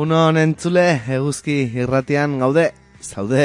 Egunon entzule, eguzki irratian gaude, zaude.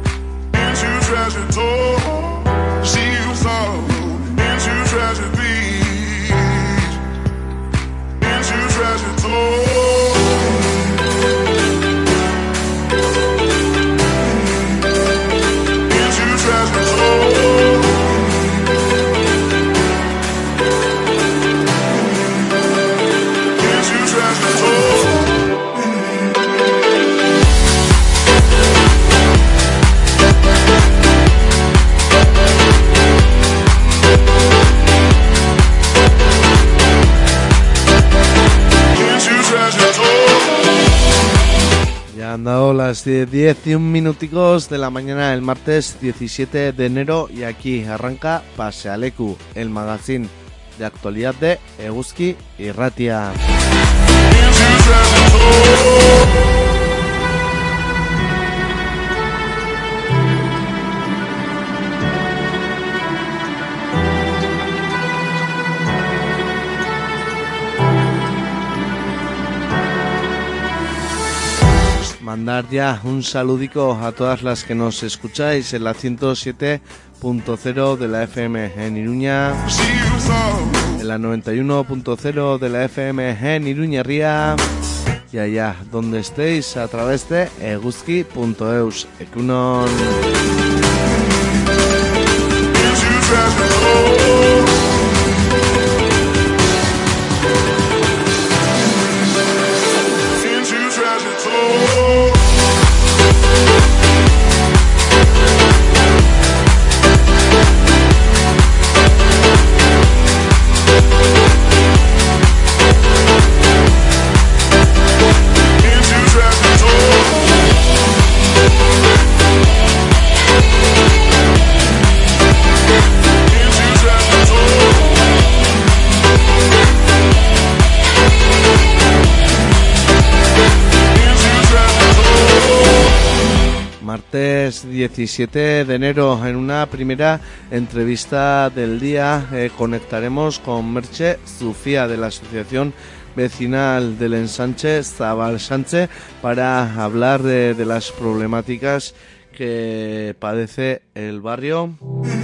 Han dado las 10 y un minuticos de la mañana del martes 17 de enero y aquí arranca Pasealeku, el magazine de actualidad de Eguzki Irratia. Mandar ya un saludico a todas las que nos escucháis en la 107.0 de la FM en Iruña, en la 91.0 de la FM en Iruñerría y allá donde estéis a través de eguzki.eus. Egunon. Martes 17 de enero, en una primera entrevista del día, conectaremos con Merche Zufía de la Asociación Vecinal del Ensanche Zabalsanche para hablar de las problemáticas que padece el barrio.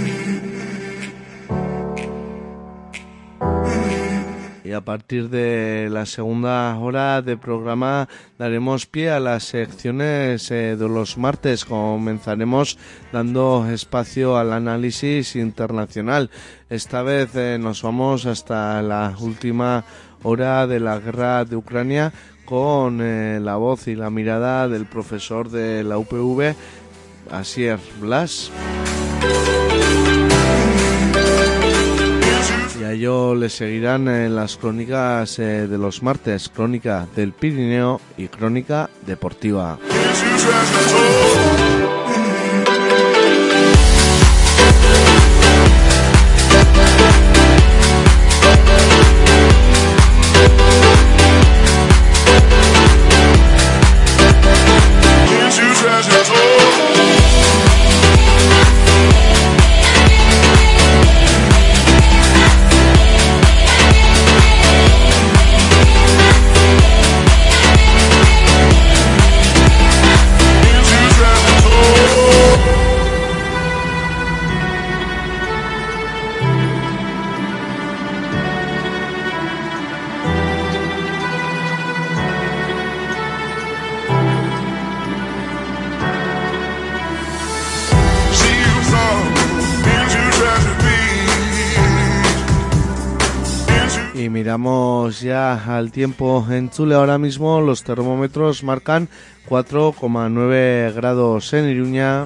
Y a partir de la segunda hora de programa daremos pie a las secciones de los martes. Comenzaremos dando espacio al análisis internacional. Esta vez nos vamos hasta la última hora de la guerra de Ucrania con la voz y la mirada del profesor de la UPV, Asier Blas. Y a ello le seguirán en las crónicas de los martes, crónica del Pirineo y crónica deportiva. Y miramos ya al tiempo en Chule. Ahora mismo los termómetros marcan 4,9 grados en Iruña.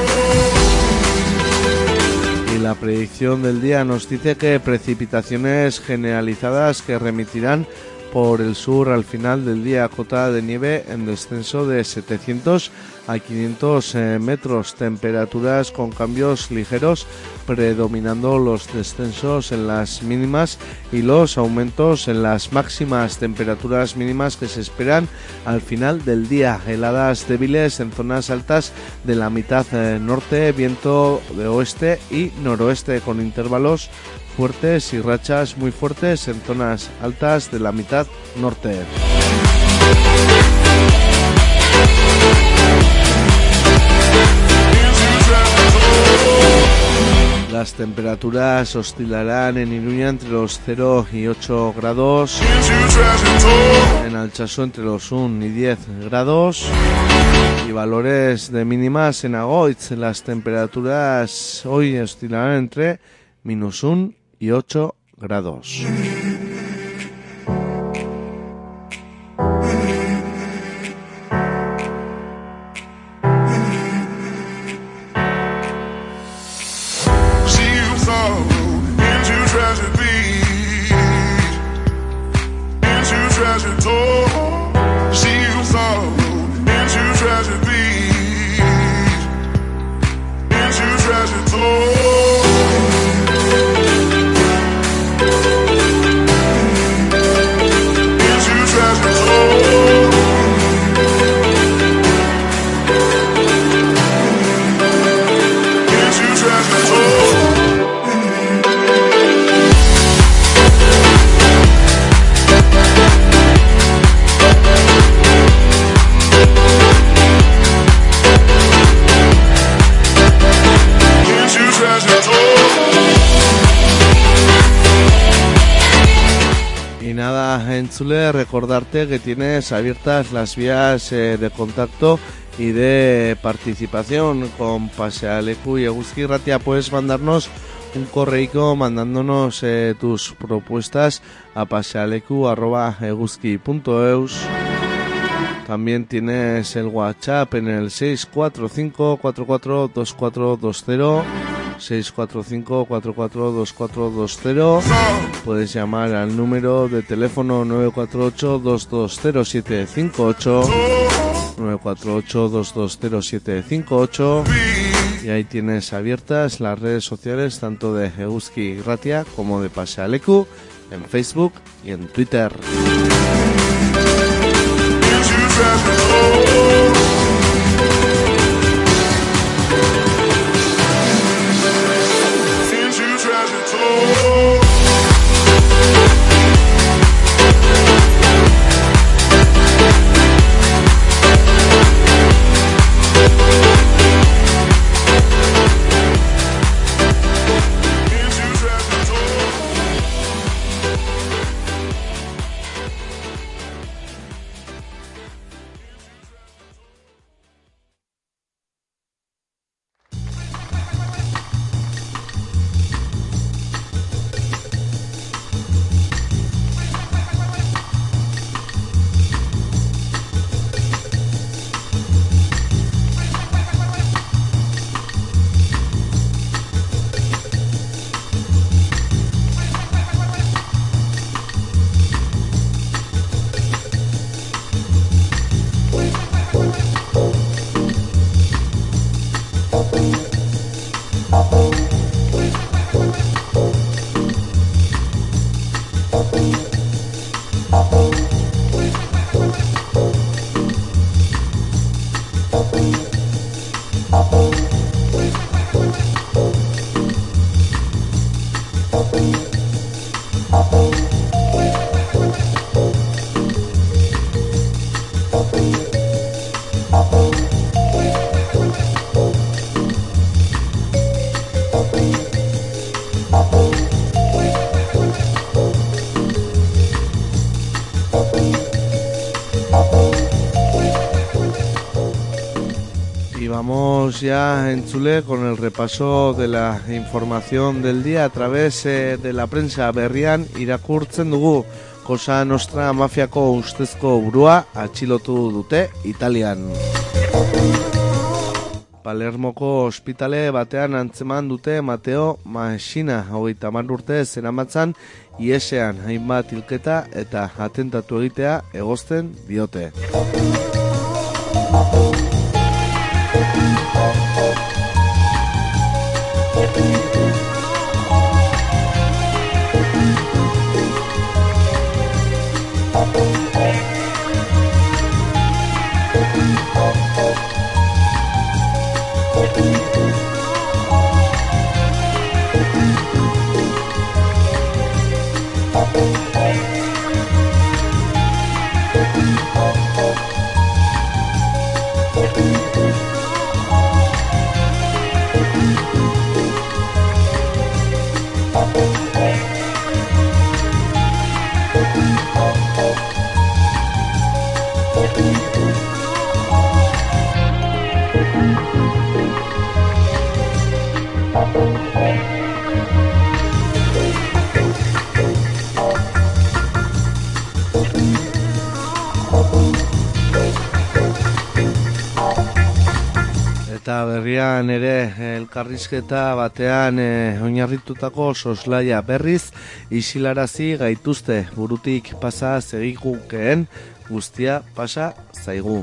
Y la predicción del día nos dice que precipitaciones generalizadas que remitirán por el sur al final del día, cota de nieve en descenso de 700 a 500 metros, temperaturas con cambios ligeros, predominando los descensos en las mínimas y los aumentos en las máximas, temperaturas mínimas que se esperan al final del día, heladas débiles en zonas altas de la mitad norte, viento de oeste y noroeste con intervalos fuertes y rachas muy fuertes en zonas altas de la mitad norte. Las temperaturas oscilarán en Iruña entre los 0 y 8 grados, en Altsasu entre los 1 y 10 grados y valores de mínimas en Agoitz. Las temperaturas hoy oscilarán entre -1 y 8 grados. Entzule, recordarte que tienes abiertas las vías de contacto y de participación con Pasealeku y Eguzki Ratia. Puedes mandarnos un correo mandándonos tus propuestas a pasealeku@eguzki.eus. También tienes el WhatsApp en el 645 442420. 645 442420. Puedes llamar al número de teléfono 948 220758, 948 220758, y ahí tienes abiertas las redes sociales tanto de Eguzki Ratia como de Pasealeku en Facebook y en Twitter. Vamos ya en Chule con el repaso de la información del día a través de la prensa. Berrian irakurtzen dugu Cosa Nostra mafiako ustezko burua atxilotu dute Italian. Palermoko ospitale batean antzeman dute Mateo Messina, 30 urte zeramatzan iesean hainbat hilketa eta atentatu egitea egozten diote. Eta berrian ere elkarrizketa batean oinarritutako soslaia berriz isilarazi gaituzte, burutik pasa segikukeen guztia pasa zaigu.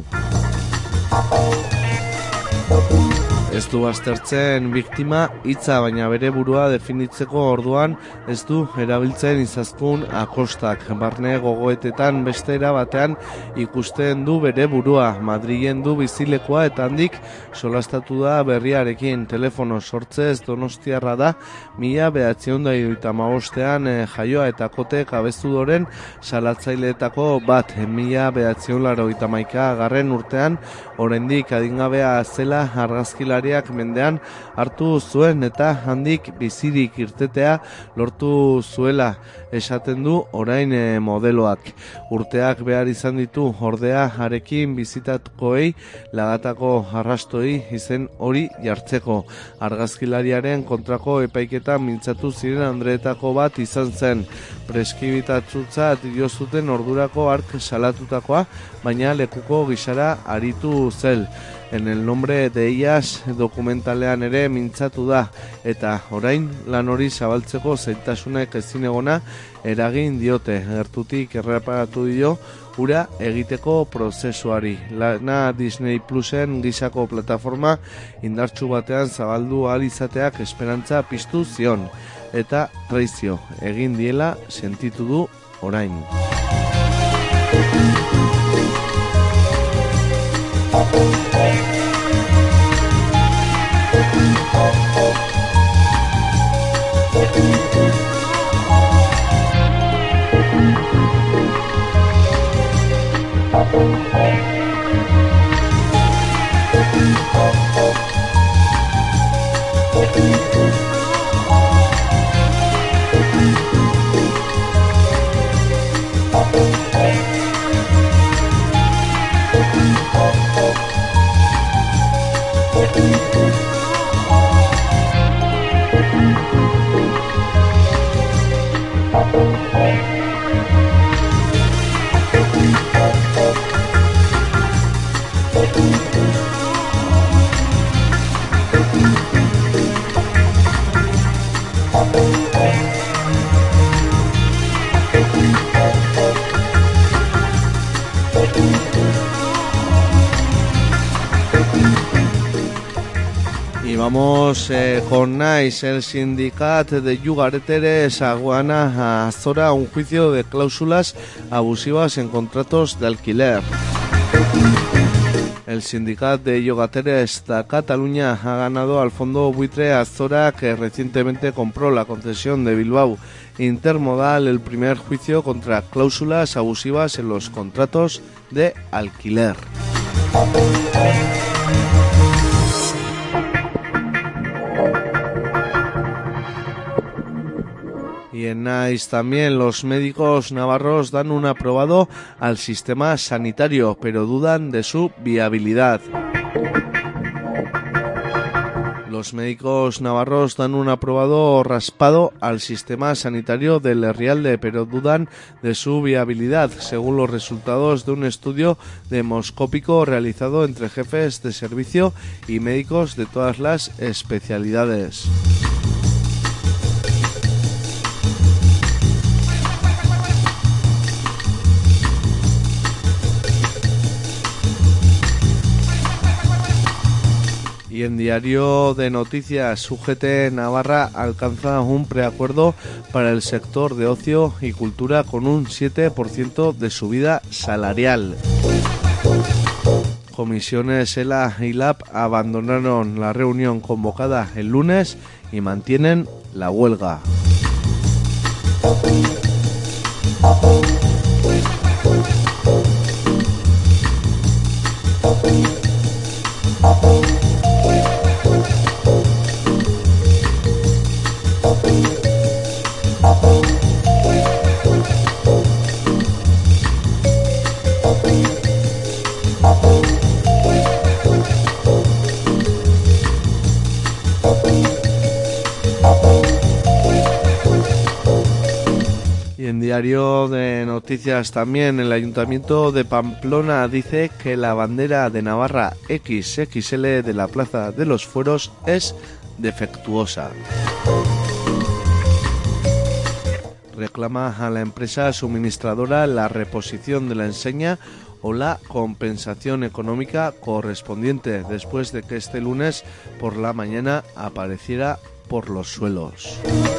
Ez du aztertzen biktima hitza, baina bere burua definitzeko orduan ez du erabiltzen izaskun akostak. Barne gogoetetan beste era batean ikusten du bere burua. Madrilen du bizilekoa eta handik solastatu da berriarekin. Telefono sortzez donostiarra da, 1975ean jaioa eta kote kabezudoren salatzaileetako bat. 1981 urtean oraindik adingabea zela argazkilariak mendean hartu zuen eta handik bizirik irtetea lortu zuela esaten du orain modeloak. Urteak behar izan ditu ordea harekin bizitatukoei lagatako arrastoi izen hori jartzeko. Argazkilariaren kontrako epaiketan mintzatu ziren andreetako bat izan zen. Preskribitatzutzat dio zuten ordurako hark salatutakoa, baina lekuko gisara aritu zel. En el nombre de ellas dokumentalean ere mintzatu da, eta orain lan hori zabaltzeko zailtasunek ezin egona eragin diote. Gertutik erreparatu dio ura egiteko prozesuari. Lana Disney Plusen gisako plataforma indartsu batean zabaldu ahal izateak esperantza piztu zion, eta traizio egin diela sentitu du orain. Y vamos con NICE, el sindicato de Yugareteres aguana a Azora un juicio de cláusulas abusivas en contratos de alquiler. El sindicato de Llogateres de Cataluña ha ganado al fondo buitre Azora, que recientemente compró la concesión de Bilbao Intermodal, el primer juicio contra cláusulas abusivas en los contratos de alquiler. Y en NICE también los médicos navarros dan un aprobado al sistema sanitario, pero dudan de su viabilidad. Los médicos navarros dan un aprobado raspado al sistema sanitario del Herrialde, pero dudan de su viabilidad, según los resultados de un estudio demoscópico realizado entre jefes de servicio y médicos de todas las especialidades. Y en Diario de Noticias, UGT Navarra alcanza un preacuerdo para el sector de ocio y cultura con un 7% de subida salarial. Comisiones ELA y LAB abandonaron la reunión convocada el lunes y mantienen la huelga. diario de noticias también, el Ayuntamiento de Pamplona dice que la bandera de Navarra XXL de la Plaza de los Fueros es defectuosa. Reclama a la empresa suministradora la reposición de la enseña o la compensación económica correspondiente después de que este lunes por la mañana apareciera por los suelos.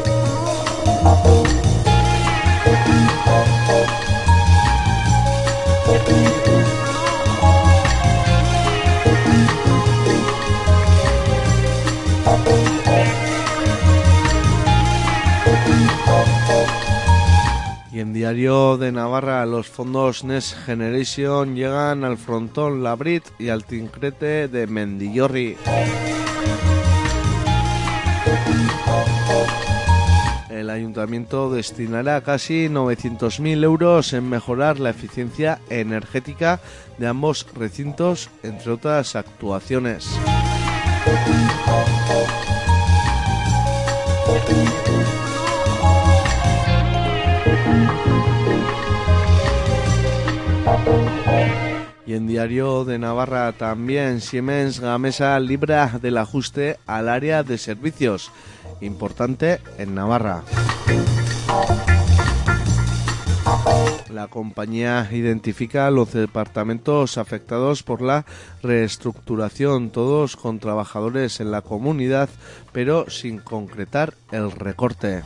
Y en Diario de Navarra, los fondos Next Generation llegan al frontón Labrit y al Tincrete de Mendillorri. El ayuntamiento destinará casi 900.000 euros en mejorar la eficiencia energética de ambos recintos, entre otras actuaciones. Y en Diario de Navarra también, Siemens Gamesa libra del ajuste al área de servicios, importante en Navarra. La compañía identifica los departamentos afectados por la reestructuración, todos con trabajadores en la comunidad, pero sin concretar el recorte.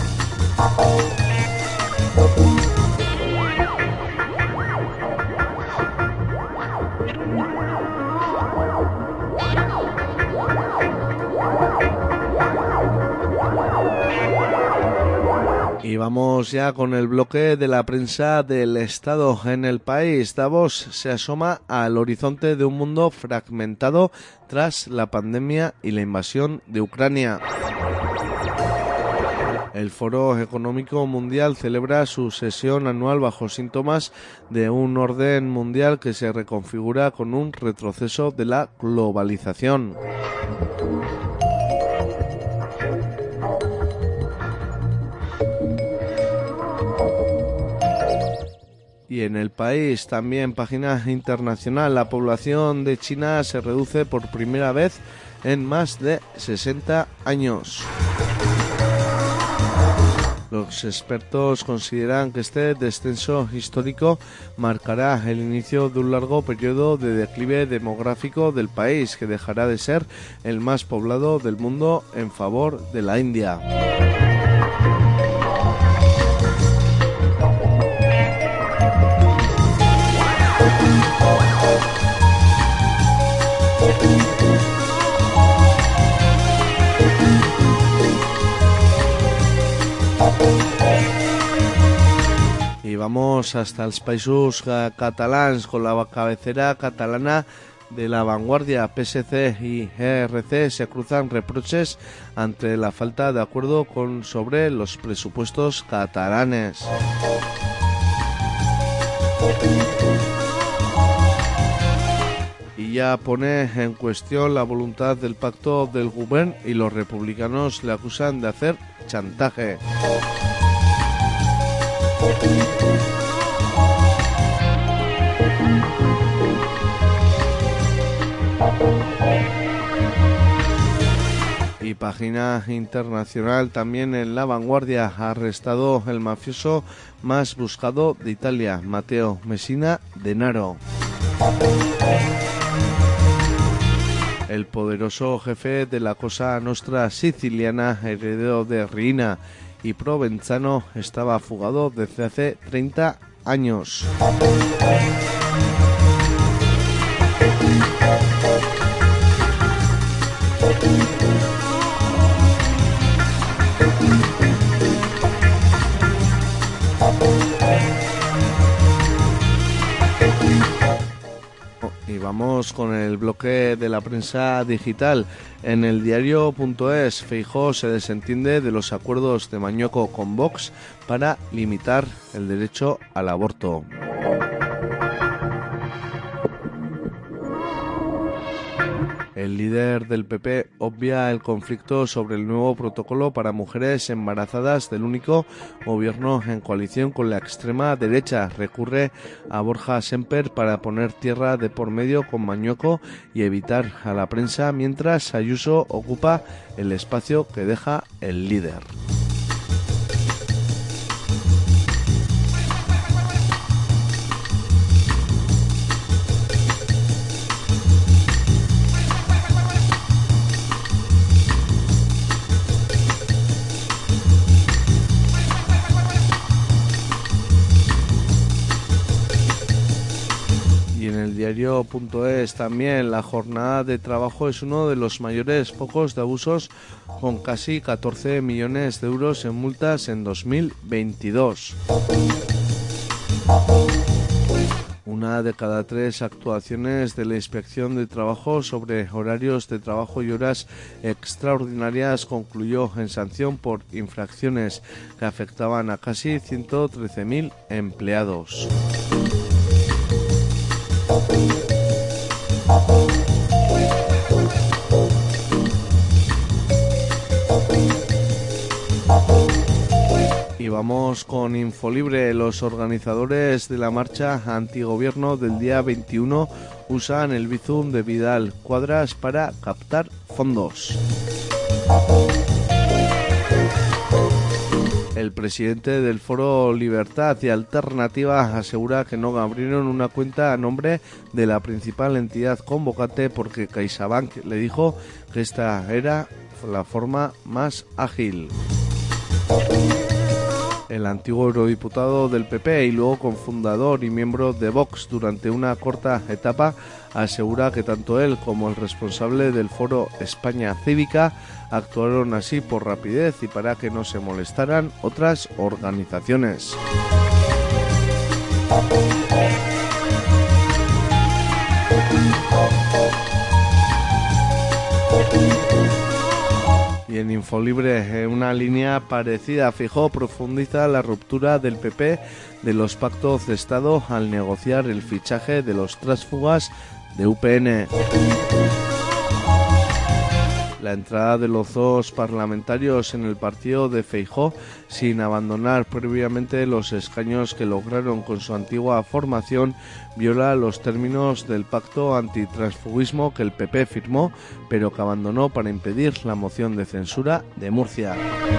Y vamos ya con el bloque de la prensa del Estado en el país. Davos se asoma al horizonte de un mundo fragmentado tras la pandemia y la invasión de Ucrania. El Foro Económico Mundial celebra su sesión anual bajo síntomas de un orden mundial que se reconfigura con un retroceso de la globalización. Y en el país, también página internacional, la población de China se reduce por primera vez en más de 60 años. Los expertos consideran que este descenso histórico marcará el inicio de un largo periodo de declive demográfico del país, que dejará de ser el más poblado del mundo en favor de la India. Y vamos hasta los països catalans con la cabecera catalana de La Vanguardia. PSC y ERC se cruzan reproches ante la falta de acuerdo sobre los presupuestos catalanes. Y ya pone en cuestión la voluntad del pacto del Govern y los republicanos le acusan de hacer chantaje. Y página internacional también en La Vanguardia, arrestado el mafioso más buscado de Italia, Matteo Messina Denaro. El poderoso jefe de la Cosa Nostra siciliana, heredero de Riina y Provenzano, estaba fugado desde hace 30 años. Y vamos con el bloque de la prensa digital. En el diario.es, Feijóo se desentiende de los acuerdos de Mañueco con Vox para limitar el derecho al aborto. El líder del PP obvia el conflicto sobre el nuevo protocolo para mujeres embarazadas del único gobierno en coalición con la extrema derecha. Recurre a Borja Semper para poner tierra de por medio con Mañueco y evitar a la prensa, mientras Ayuso ocupa el espacio que deja el líder. En el diario.es también, la jornada de trabajo es uno de los mayores focos de abusos, con casi 14 millones de euros en multas en 2022. Una de cada 3 actuaciones de la Inspección de Trabajo sobre horarios de trabajo y horas extraordinarias concluyó en sanción por infracciones que afectaban a casi 113.000 empleados. Y vamos con Infolibre. Los organizadores de la marcha antigobierno del día 21 usan el Bizum de Vidal Quadras para captar fondos. El presidente del Foro Libertad y Alternativa asegura que no abrieron una cuenta a nombre de la principal entidad convocante porque CaixaBank le dijo que esta era la forma más ágil. El antiguo eurodiputado del PP y luego cofundador y miembro de Vox durante una corta etapa asegura que tanto él como el responsable del Foro España Cívica actuaron así por rapidez y para que no se molestaran otras organizaciones. Y en Infolibre, una línea parecida, Feijóo profundiza la ruptura del PP de los pactos de Estado al negociar el fichaje de los tránsfugas de UPN. La entrada de los dos parlamentarios en el partido de Feijóo, sin abandonar previamente los escaños que lograron con su antigua formación, viola los términos del pacto antitransfugismo que el PP firmó, pero que abandonó para impedir la moción de censura de Murcia.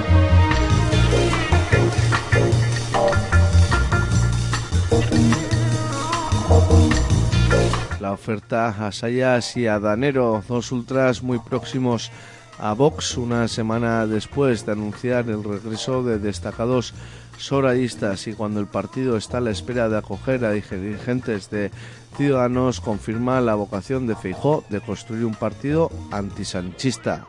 La oferta a Sayas y a Danero, dos ultras muy próximos a Vox, una semana después de anunciar el regreso de destacados sorayistas y cuando el partido está a la espera de acoger a dirigentes de Ciudadanos, confirma la vocación de Feijóo de construir un partido antisanchista.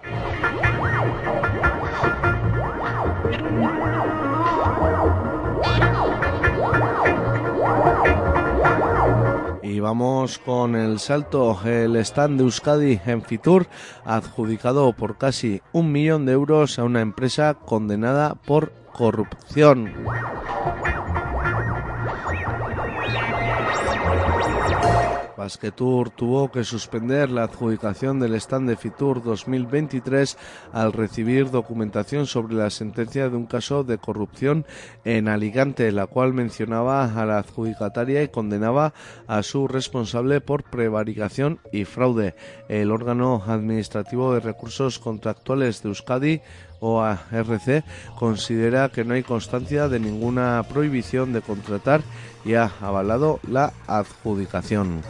Y vamos con el salto. El stand de Euskadi en Fitur, adjudicado por casi 1 millón de euros a una empresa condenada por corrupción. Basquetour tuvo que suspender la adjudicación del stand de Fitur 2023 al recibir documentación sobre la sentencia de un caso de corrupción en Alicante, la cual mencionaba a la adjudicataria y condenaba a su responsable por prevaricación y fraude. El órgano administrativo de recursos contractuales de Euskadi, OARC, considera que no hay constancia de ninguna prohibición de contratar y ha avalado la adjudicación.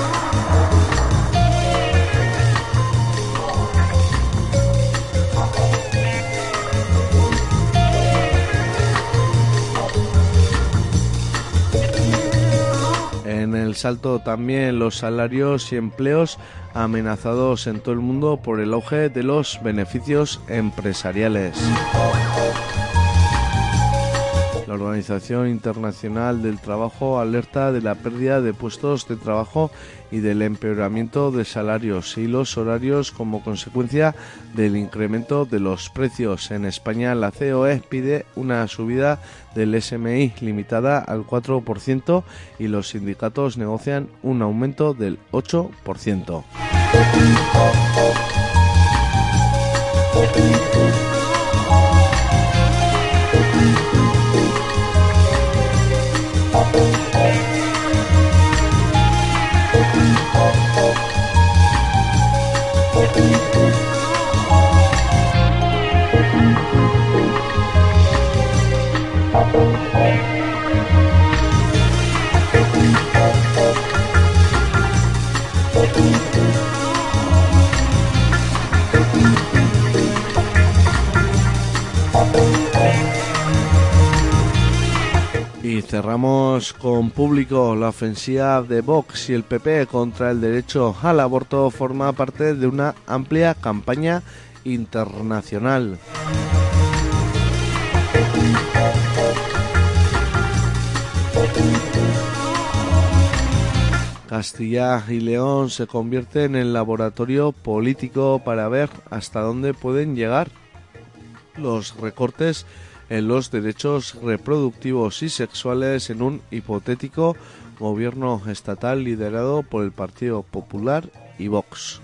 En el salto también los salarios y empleos amenazados en todo el mundo por el auge de los beneficios empresariales. La Organización Internacional del Trabajo alerta de la pérdida de puestos de trabajo y del empeoramiento de salarios y los horarios como consecuencia del incremento de los precios. En España, la COE pide una subida del SMI limitada al 4% y los sindicatos negocian un aumento del 8%. Y cerramos con Público. La ofensiva de Vox y el PP contra el derecho al aborto forma parte de una amplia campaña internacional. Castilla y León se convierte en el laboratorio político para ver hasta dónde pueden llegar los recortes en los derechos reproductivos y sexuales en un hipotético gobierno estatal liderado por el Partido Popular y Vox.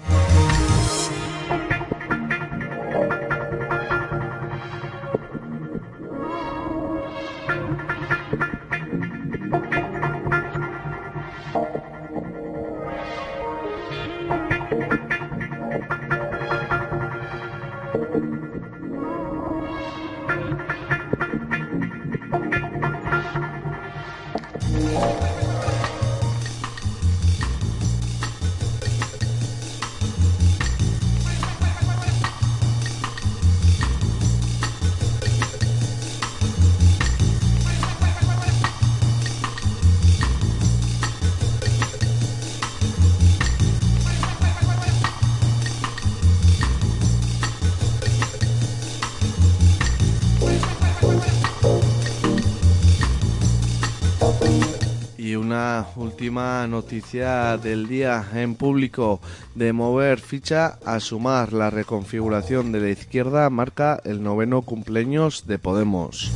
Y una última noticia del día en Público. De mover ficha a Sumar, la reconfiguración de la izquierda marca el 9º cumpleaños de Podemos.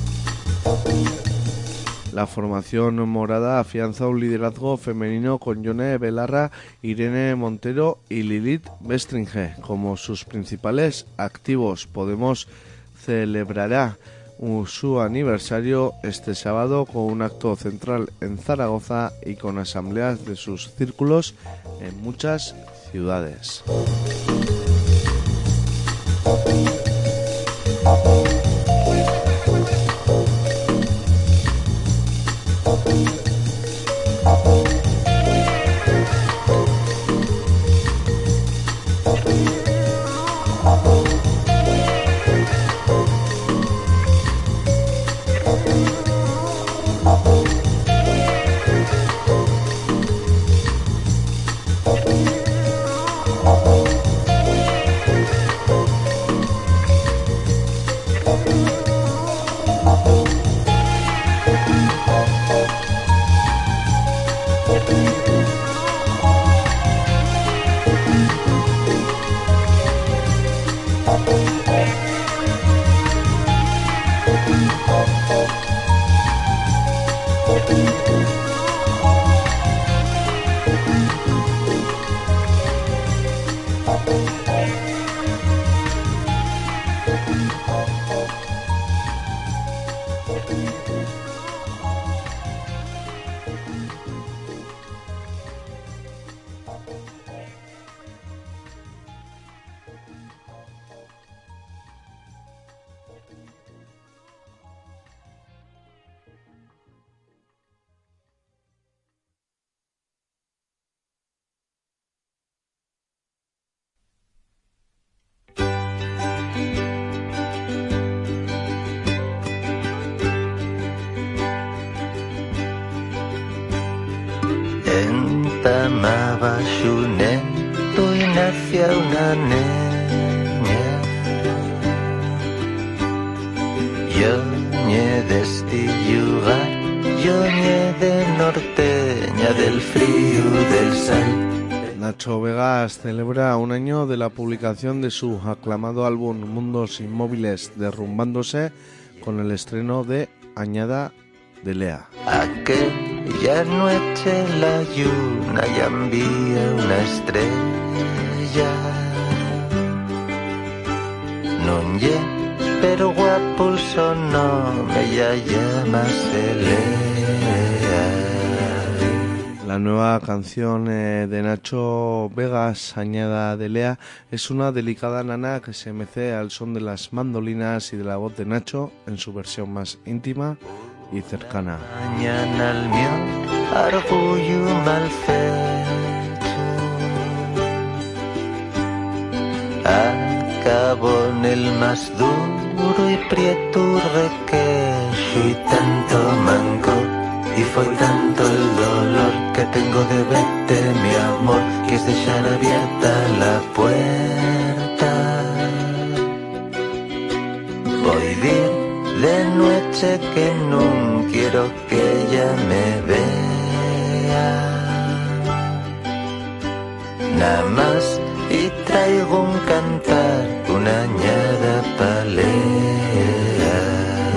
La formación morada afianza un liderazgo femenino con Yone Belarra, Irene Montero y Lilith Bestringe como sus principales activos. Podemos celebrará su aniversario este sábado con un acto central en Zaragoza y con asambleas de sus círculos en muchas ciudades. Amaba su neto y nació una niña. Yo nie de este lugar, yo nie de norteña, del frío del sal. Nacho Vegas celebra un año de la publicación de su aclamado álbum Mundos Inmóviles derrumbándose con el estreno de Añada de Lea. Aquella noche la luna ya envía una estrella ya. Non ye, pero guapo el sonome ya llámase Lea. La nueva canción de Nacho Vegas, Añada de Lea, es una delicada nana que se mece al son de las mandolinas y de la voz de Nacho en su versión más íntima y cercana. Mañana el mío orgullo mal fecho acabó en el más duro y prieto requejo y tanto manco. Y fue tanto el dolor que tengo de verte, mi amor, que es dejar abierta la puerta. Voy a ir de noche que no quiero que ella me vea. Nada más y traigo un cantar, una añada palea.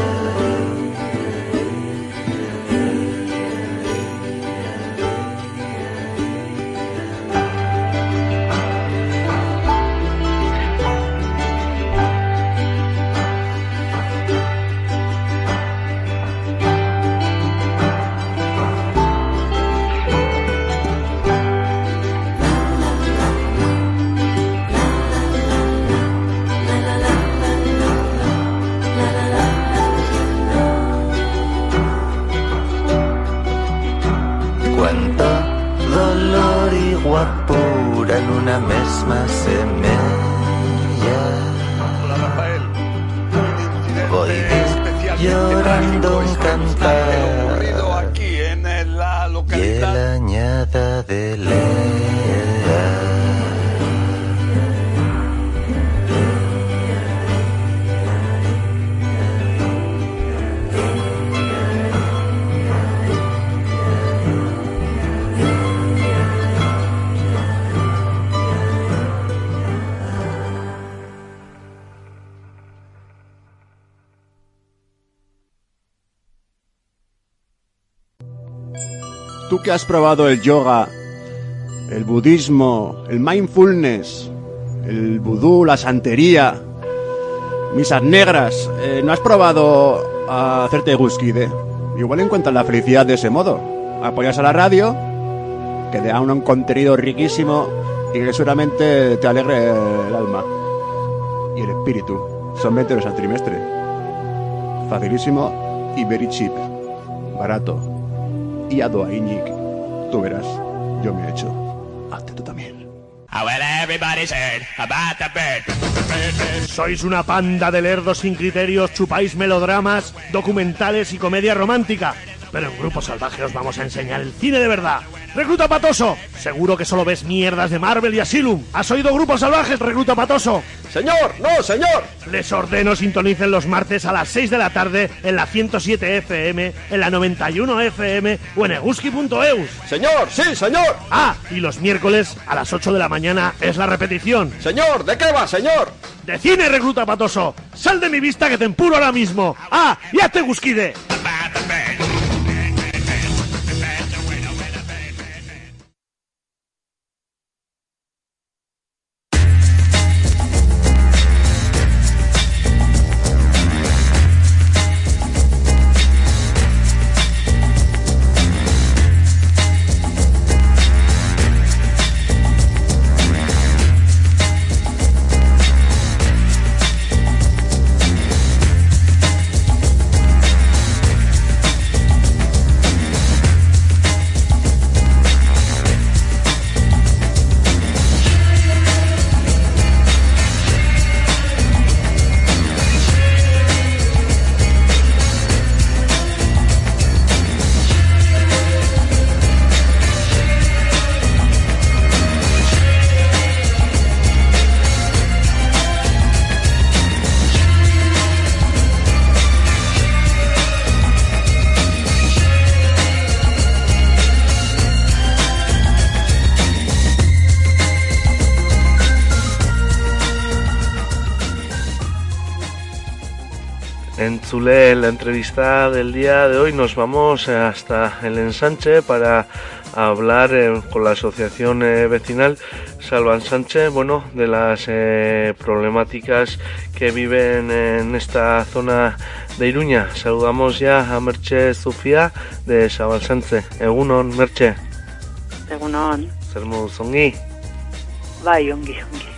Guapura en una misma semilla. Hola Rafael. Voy llorando un cantar ocurrido aquí en la y localidad. la añada de Lea. Tú que has probado el yoga, el budismo, el mindfulness, el vudú, la santería, misas negras, ¿no has probado a hacerte guskide? Igual encuentras la felicidad de ese modo. Apoyas a la radio, que te da un contenido riquísimo y que seguramente te alegre el alma y el espíritu. Son 20 euros al trimestre. Facilísimo y very cheap. Barato. Y a Doaiñic, tú verás, yo me he hecho. Hazte tú también. Sois una panda de lerdos sin criterios, chupáis melodramas, documentales y comedia romántica. Pero en Grupo Salvaje os vamos a enseñar el cine de verdad. ¡Recluta Patoso! Seguro que solo ves mierdas de Marvel y Asylum. ¿Has oído Grupo Salvaje, Recluta Patoso? ¡Señor! ¡No, señor! Les ordeno sintonicen los martes a las 6 de la tarde en la 107 FM, en la 91 FM o en eguski.eus. ¡Señor! ¡Sí, señor! Ah, y los miércoles a las 8 de la mañana es la repetición. ¡Señor! ¿De qué va, señor? ¡De cine, Recluta Patoso! ¡Sal de mi vista que te empuro ahora mismo! ¡Ah, y hazte Guskide! Entzule, la entrevista del día de hoy nos vamos hasta el Ensanche para hablar con la asociación vecinal Salvansanche, bueno, de las problemáticas que viven en esta zona de Iruña. Saludamos ya a Merche Zufía de Salvansanche. Egunon, Merche. Egunon. Zer moduz, ongi? Bai, ongi.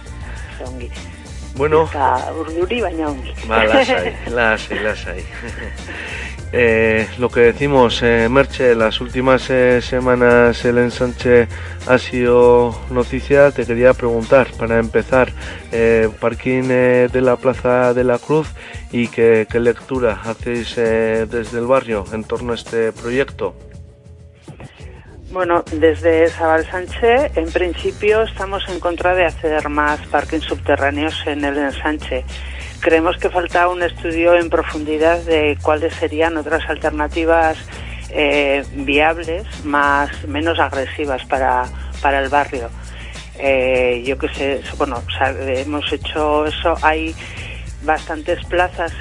Bueno, eta urduri baina ongi. Va, lasai. Lo que decimos, Merche, las últimas semanas el ensanche ha sido noticia. Te quería preguntar, para empezar, parking de la Plaza de la Cruz y qué lectura hacéis desde el barrio en torno a este proyecto. Bueno, desde Salvansanche, en principio estamos en contra de hacer más parkings subterráneos en el ensanche. Creemos que falta un estudio en profundidad de cuáles serían otras alternativas viables, menos agresivas para el barrio. Yo qué sé, bueno, hemos hecho eso. Hay bastantes plazas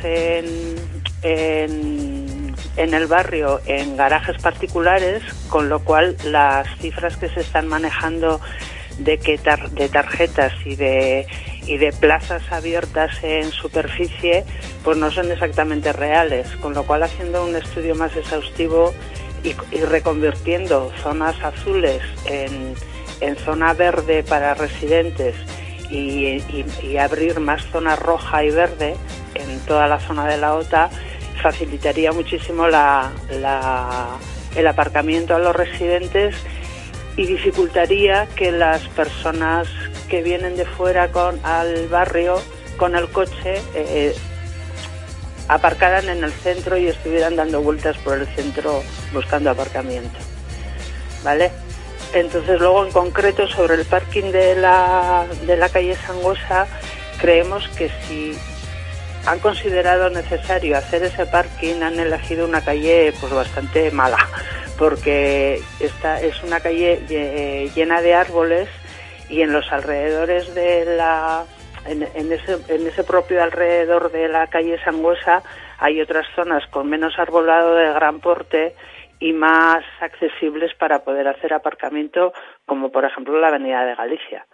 en el barrio, en garajes particulares, con lo cual las cifras que se están manejando de tarjetas y de plazas abiertas en superficie pues no son exactamente reales, con lo cual haciendo un estudio más exhaustivo y reconvirtiendo zonas azules en zona verde para residentes y abrir más zona roja y verde en toda la zona de la OTA facilitaría muchísimo el aparcamiento a los residentes y dificultaría que las personas que vienen de fuera al barrio con el coche aparcaran en el centro y estuvieran dando vueltas por el centro buscando aparcamiento, ¿vale? Entonces luego en concreto sobre el parking de la calle Sangosa, creemos que si han considerado necesario hacer ese parking, han elegido una calle pues bastante mala, porque esta es una calle llena de árboles y en los alrededores en ese propio alrededor de la calle Sangosa hay otras zonas con menos arbolado de gran porte y más accesibles para poder hacer aparcamiento, como por ejemplo la Avenida de Galicia.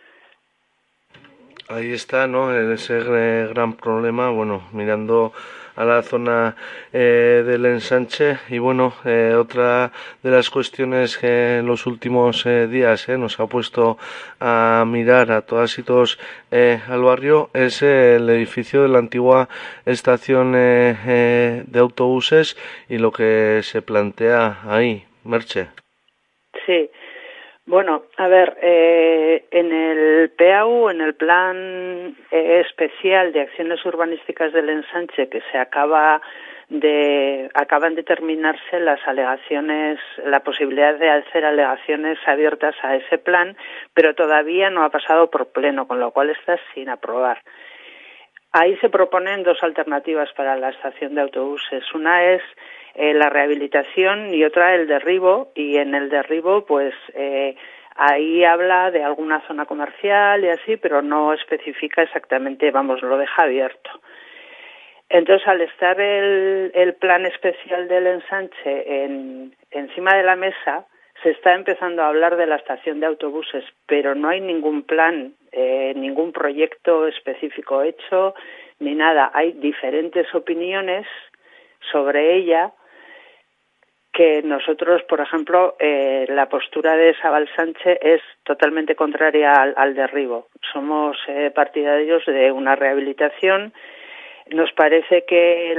Ahí está, ¿no? Ese gran problema, bueno, mirando a la zona del ensanche. Y bueno, otra de las cuestiones que en los últimos días nos ha puesto a mirar a todas y todos al barrio es el edificio de la antigua estación de autobuses y lo que se plantea ahí, Merche. Sí. Bueno, a ver, en el PAU, en el Plan Especial de Acciones Urbanísticas del Ensanche, que acaban de terminarse las alegaciones, la posibilidad de hacer alegaciones abiertas a ese plan, pero todavía no ha pasado por pleno, con lo cual está sin aprobar. Ahí se proponen dos alternativas para la estación de autobuses. Una es la rehabilitación y otra el derribo, y en el derribo pues ahí habla de alguna zona comercial y así, pero no especifica exactamente, vamos, lo deja abierto. Entonces, al estar el plan especial del ensanche encima de la mesa, se está empezando a hablar de la estación de autobuses, pero no hay ningún plan, ningún proyecto específico hecho, ni nada. Hay diferentes opiniones sobre ella, que nosotros, por ejemplo, la postura de Salvansanche es totalmente contraria al derribo. Somos partidarios de una rehabilitación. Nos parece que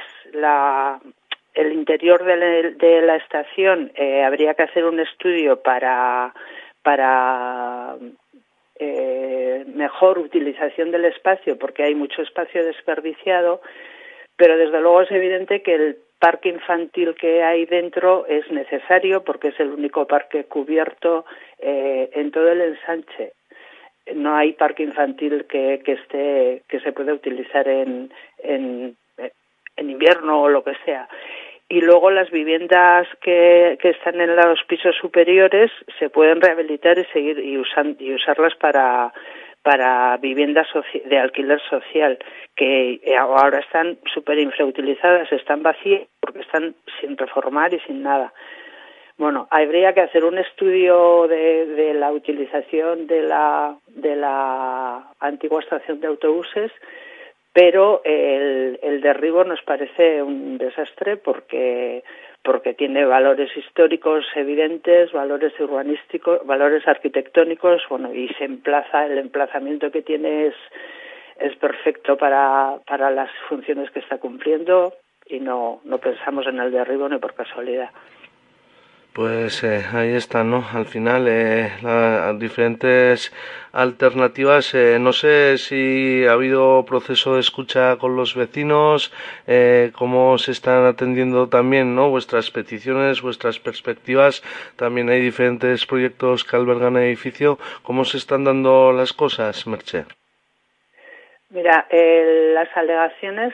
el interior de la estación habría que hacer un estudio para mejor utilización del espacio, porque hay mucho espacio desperdiciado, pero desde luego es evidente que el parque infantil que hay dentro es necesario porque es el único parque cubierto en todo el ensanche. No hay parque infantil que se pueda utilizar en invierno o lo que sea. Y luego las viviendas que están en los pisos superiores se pueden rehabilitar y seguir y usarlas para para viviendas de alquiler social, que ahora están súper infrautilizadas, están vacías porque están sin reformar y sin nada. Bueno, habría que hacer un estudio de la utilización de la antigua estación de autobuses, pero el derribo nos parece un desastre porque tiene valores históricos evidentes, valores urbanísticos, valores arquitectónicos, bueno, y el emplazamiento que tiene es perfecto para las funciones que está cumpliendo, y no pensamos en el derribo ni por casualidad. Pues ahí está, ¿no? Al final, las diferentes alternativas. No sé si ha habido proceso de escucha con los vecinos, cómo se están atendiendo también, ¿no? Vuestras peticiones, vuestras perspectivas. También hay diferentes proyectos que albergan el edificio. ¿Cómo se están dando las cosas, Merche? Mira, las alegaciones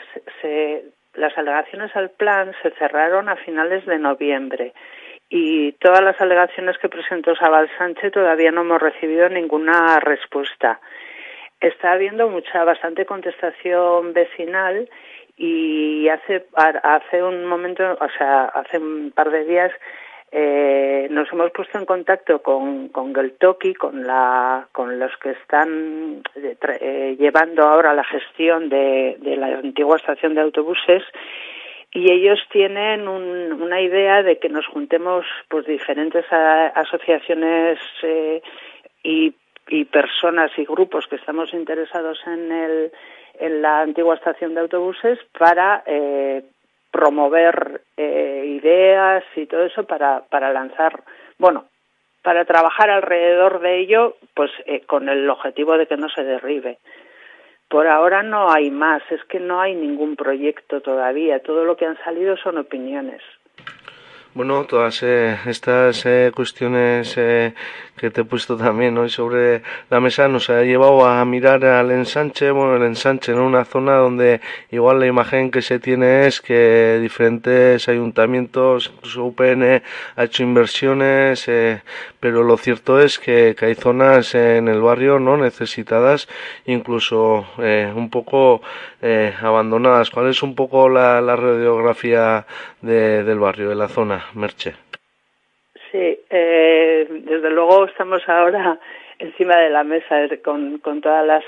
al plan se cerraron a finales de noviembre. Y todas las alegaciones que presentó Sabal Sánchez todavía no hemos recibido ninguna respuesta. Está habiendo bastante contestación vecinal, y hace un momento, o sea, hace un par de días, nos hemos puesto en contacto con Geltoki, con los que están llevando ahora la gestión de la antigua estación de autobuses. Y ellos tienen una idea de que nos juntemos pues diferentes asociaciones y personas y grupos que estamos interesados en la antigua estación de autobuses para promover ideas y todo eso para lanzar, bueno, para trabajar alrededor de ello, pues con el objetivo de que no se derribe. Por ahora no hay más, es que no hay ningún proyecto todavía, todo lo que han salido son opiniones. Bueno, todas estas cuestiones que te he puesto también hoy sobre la mesa nos ha llevado a mirar al ensanche. Bueno, el ensanche en una zona donde igual la imagen que se tiene es que diferentes ayuntamientos, incluso UPN, ha hecho inversiones, pero lo cierto es que hay zonas en el barrio no necesitadas, incluso un poco abandonadas. ¿Cuál es un poco la radiografía del barrio, de la zona, Merche? Sí, desde luego estamos ahora encima de la mesa con todas las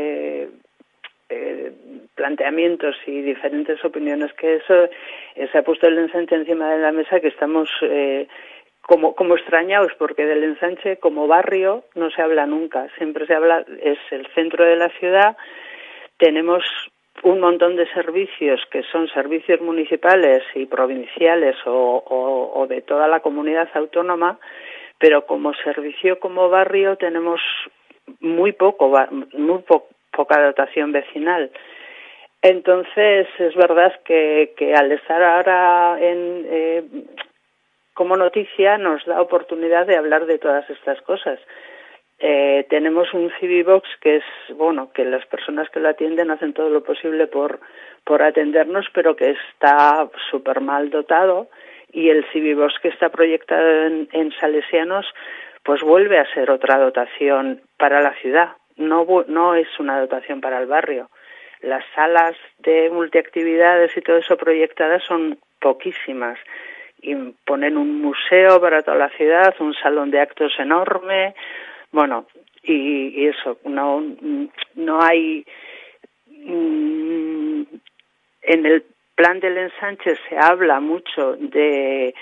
planteamientos y diferentes opiniones que se ha puesto el ensanche encima de la mesa, que estamos como extrañados, porque del ensanche como barrio no se habla nunca, siempre se habla, es el centro de la ciudad, tenemos un montón de servicios que son servicios municipales y provinciales o de toda la comunidad autónoma, pero como servicio, como barrio, tenemos muy poca dotación vecinal. Entonces, es verdad que al estar ahora como noticia nos da oportunidad de hablar de todas estas cosas. Tenemos un Civibox que es, bueno, que las personas que lo atienden hacen todo lo posible por atendernos, pero que está súper mal dotado, y el Civibox que está proyectado en Salesianos pues vuelve a ser otra dotación para la ciudad, no es una dotación para el barrio. Las salas de multiactividades y todo eso proyectadas son poquísimas, y ponen un museo para toda la ciudad, un salón de actos enorme. Bueno, y eso, no hay. En el plan del ensanche se habla mucho del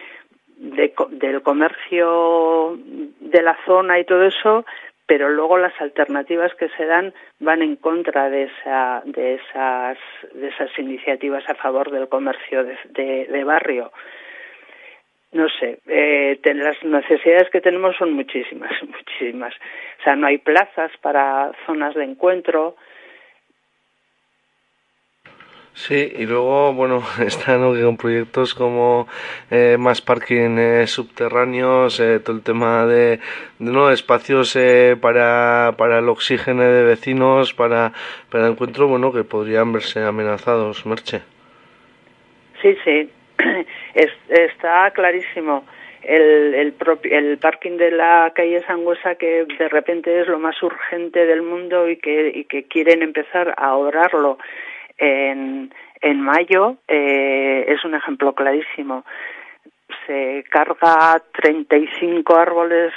comercio de la zona y todo eso, pero luego las alternativas que se dan van en contra de esas iniciativas a favor del comercio de barrio. No sé, las necesidades que tenemos son muchísimas. O sea, no hay plazas para zonas de encuentro. Sí, y luego, bueno, están con proyectos como más parking subterráneos, todo el tema de espacios para el oxígeno de vecinos, para el encuentro, bueno, que podrían verse amenazados, Merche. Sí, está clarísimo. el parking de la calle Sangüesa, que de repente es lo más urgente del mundo y que quieren empezar a obrarlo en mayo, es un ejemplo clarísimo. Se carga 35 árboles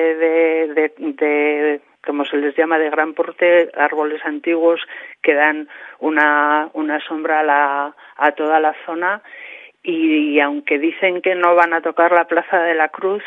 de como se les llama, de gran porte, árboles antiguos que dan una sombra a toda la zona, y aunque dicen que no van a tocar la Plaza de la Cruz,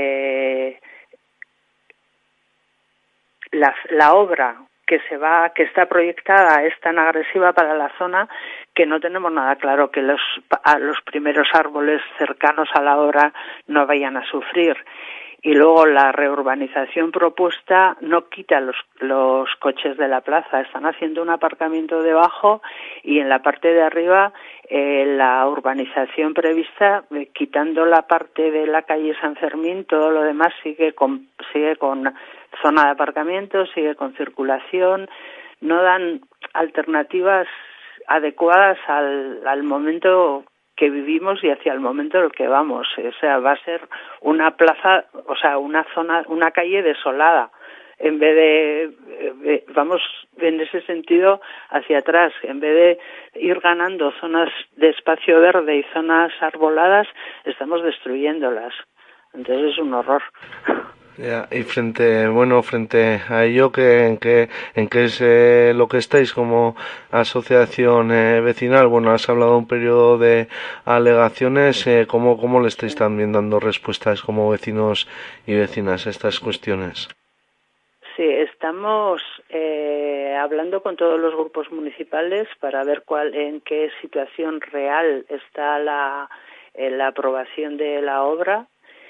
la obra que está proyectada es tan agresiva para la zona que no tenemos nada claro que los primeros árboles cercanos a la obra no vayan a sufrir. Y luego la reurbanización propuesta no quita los coches de la plaza, están haciendo un aparcamiento debajo, y en la parte de arriba la urbanización prevista, quitando la parte de la calle San Fermín, todo lo demás sigue con zona de aparcamiento, sigue con circulación. No dan alternativas adecuadas al momento que vivimos y hacia el momento en el que vamos. O sea, va a ser una plaza, o sea, una zona, una calle desolada, en vez de vamos en ese sentido hacia atrás. En vez de ir ganando zonas de espacio verde y zonas arboladas, estamos destruyéndolas. Entonces es un horror. Ya, y frente a ello, ¿en qué es lo que estáis como asociación vecinal? Bueno, has hablado de un periodo de alegaciones, ¿cómo le estáis también dando respuestas como vecinos y vecinas a estas cuestiones? Sí, estamos hablando con todos los grupos municipales para ver en qué situación real está la aprobación de la obra.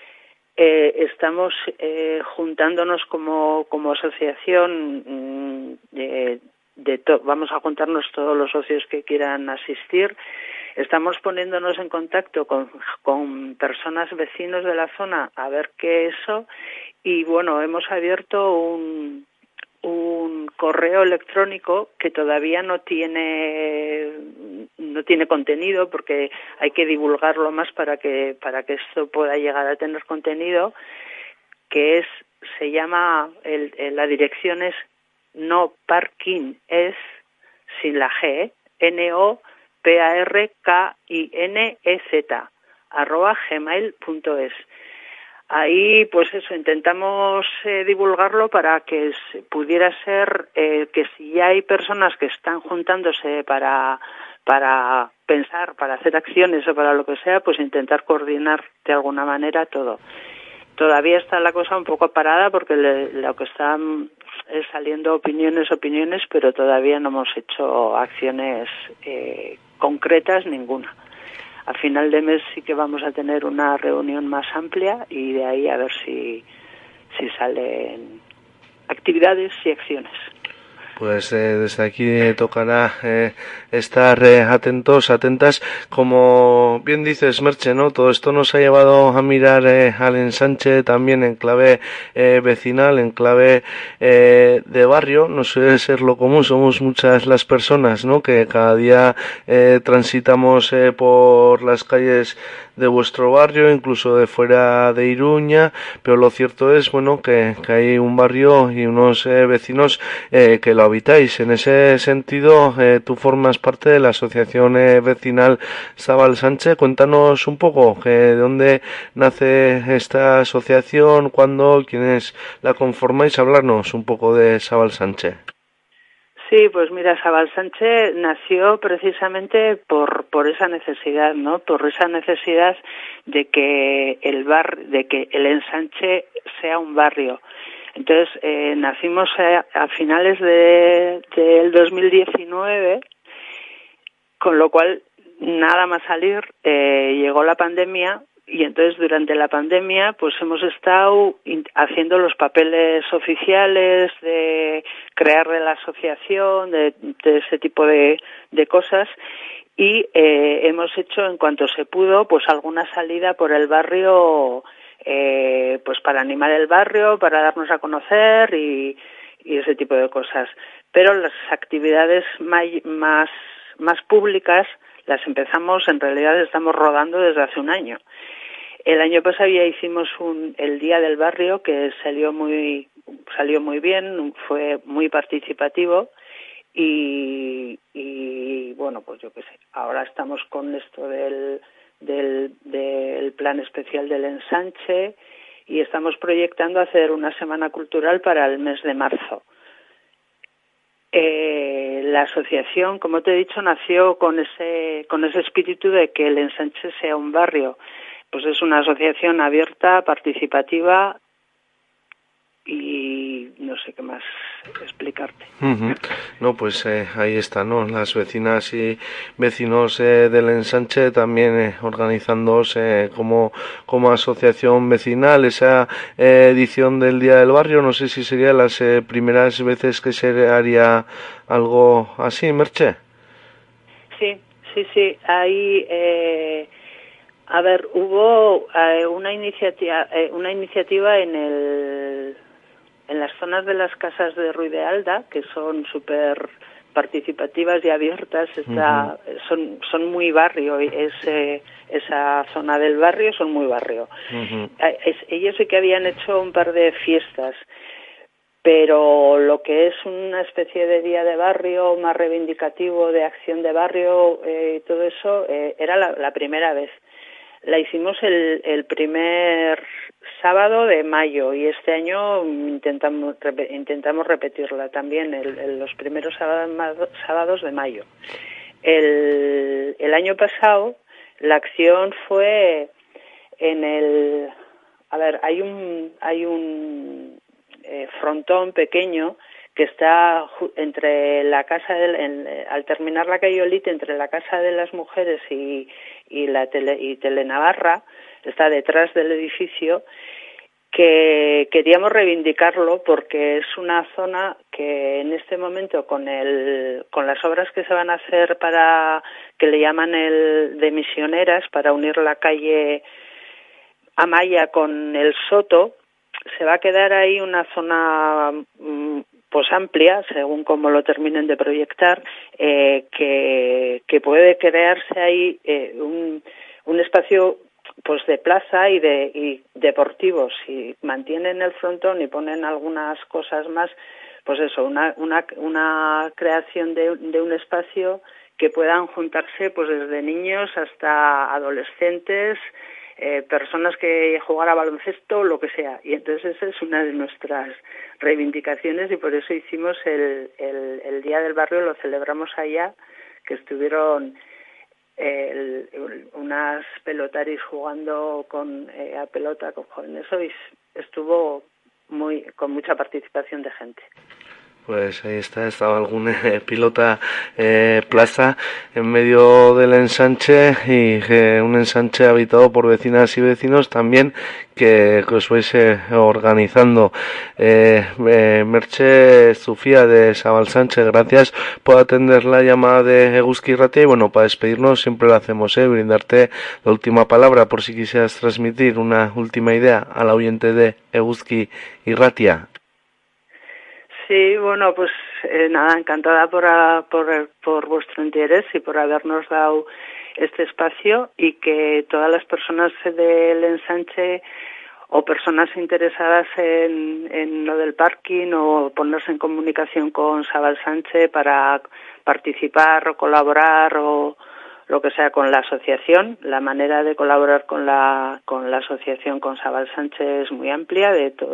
Estamos juntándonos como asociación, vamos a juntarnos todos los socios que quieran asistir. Estamos poniéndonos en contacto con personas, vecinos de la zona, a ver qué es eso. Y bueno, hemos abierto un correo electrónico que todavía no tiene contenido, porque hay que divulgarlo más para que esto pueda llegar a tener contenido, que se llama, la dirección es no parking, es sin la G, NOPARKINEZ @gmail.es. Ahí, pues eso, intentamos divulgarlo para que pudiera ser que si ya hay personas que están juntándose para pensar, para hacer acciones o para lo que sea, pues intentar coordinar de alguna manera todo. Todavía está la cosa un poco parada porque lo que están es saliendo opiniones, pero todavía no hemos hecho acciones concretas, ninguna. A final de mes sí que vamos a tener una reunión más amplia y de ahí a ver si salen actividades y acciones. Pues desde aquí tocará estar atentas. Como bien dices, Merche, ¿no? Todo esto nos ha llevado a mirar al ensanche también en clave vecinal, en clave de barrio. No suele ser lo común, somos muchas las personas, ¿no?, que cada día transitamos por las calles de vuestro barrio, incluso de fuera de Iruña, pero lo cierto es, bueno, que hay un barrio y unos vecinos que lo habitáis. En ese sentido, tú formas parte de la asociación vecinal Zabalsantxe. Cuéntanos un poco de dónde nace esta asociación, cuándo, quiénes la conformáis, hablarnos un poco de Zabalsantxe. Sí, pues mira, Zabalsantxe nació precisamente por esa necesidad, ¿no? Por esa necesidad de que el ensanche sea un barrio. Entonces, nacimos a finales del 2019, con lo cual, nada más salir, llegó la pandemia. Y entonces durante la pandemia pues hemos estado haciendo los papeles oficiales de crear la asociación, de ese tipo de cosas, y hemos hecho en cuanto se pudo pues alguna salida por el barrio, pues para animar el barrio, para darnos a conocer y ese tipo de cosas. Pero las actividades más públicas las empezamos, en realidad estamos rodando desde hace un año. El año pasado ya hicimos el Día del Barrio, que salió muy bien, fue muy participativo y bueno, pues yo qué sé, ahora estamos con esto del plan especial del ensanche y estamos proyectando hacer una semana cultural para el mes de marzo. La asociación, como te he dicho, nació con ese espíritu de que el ensanche sea un barrio. Pues es una asociación abierta, participativa y no sé qué más explicarte. Uh-huh. No, pues ahí está, ¿no? Las vecinas y vecinos del ensanche también organizándose como asociación vecinal. Esa edición del Día del Barrio, no sé si sería las primeras veces que se haría algo así, Merche. Sí. Ahí, a ver, hubo una iniciativa en las zonas de las casas de Ruy de Alda, que son súper participativas y abiertas, son muy barrio, esa zona del barrio son muy barrio. Ellos sí que habían hecho un par de fiestas, pero lo que es una especie de día de barrio más reivindicativo, de acción de barrio, todo eso, era la primera vez. La hicimos el primer sábado de mayo y este año intentamos repetirla también los primeros sábados de mayo. El año pasado la acción fue hay un frontón pequeño que está entre la casa al terminar la calle Olite, entre la Casa de las Mujeres y Telenavarra, está detrás del edificio, que queríamos reivindicarlo porque es una zona que en este momento con las obras que se van a hacer que le llaman de misioneras, para unir la calle Amaya con el Soto, se va a quedar ahí una zona pues amplia, según como lo terminen de proyectar, que puede crearse ahí un espacio pues de plaza y deportivo. Si mantienen el frontón y ponen algunas cosas más, pues eso, una creación de un espacio que puedan juntarse pues desde niños hasta adolescentes, personas que jugar a baloncesto, lo que sea. Y entonces esa es una de nuestras reivindicaciones y por eso hicimos el Día del Barrio, lo celebramos allá, que estuvieron unas pelotaris jugando a pelota con jóvenes. Hoy estuvo con mucha participación de gente. Pues ahí estaba algún pilota plaza en medio del ensanche y un ensanche habitado por vecinas y vecinos también que os vais organizando. Merche Zufía de Sabalsanche, gracias por atender la llamada de Eguzki Irratia y bueno, para despedirnos siempre lo hacemos, brindarte la última palabra por si quisieras transmitir una última idea al oyente de Eguzki Irratia. Sí, bueno, pues nada, encantada por vuestro interés y por habernos dado este espacio y que todas las personas del ensanche o personas interesadas en lo del parking o ponerse en comunicación con Sabalsanche para participar o colaborar o lo que sea con la asociación. La manera de colaborar con la asociación con Sabalsanche es muy amplia,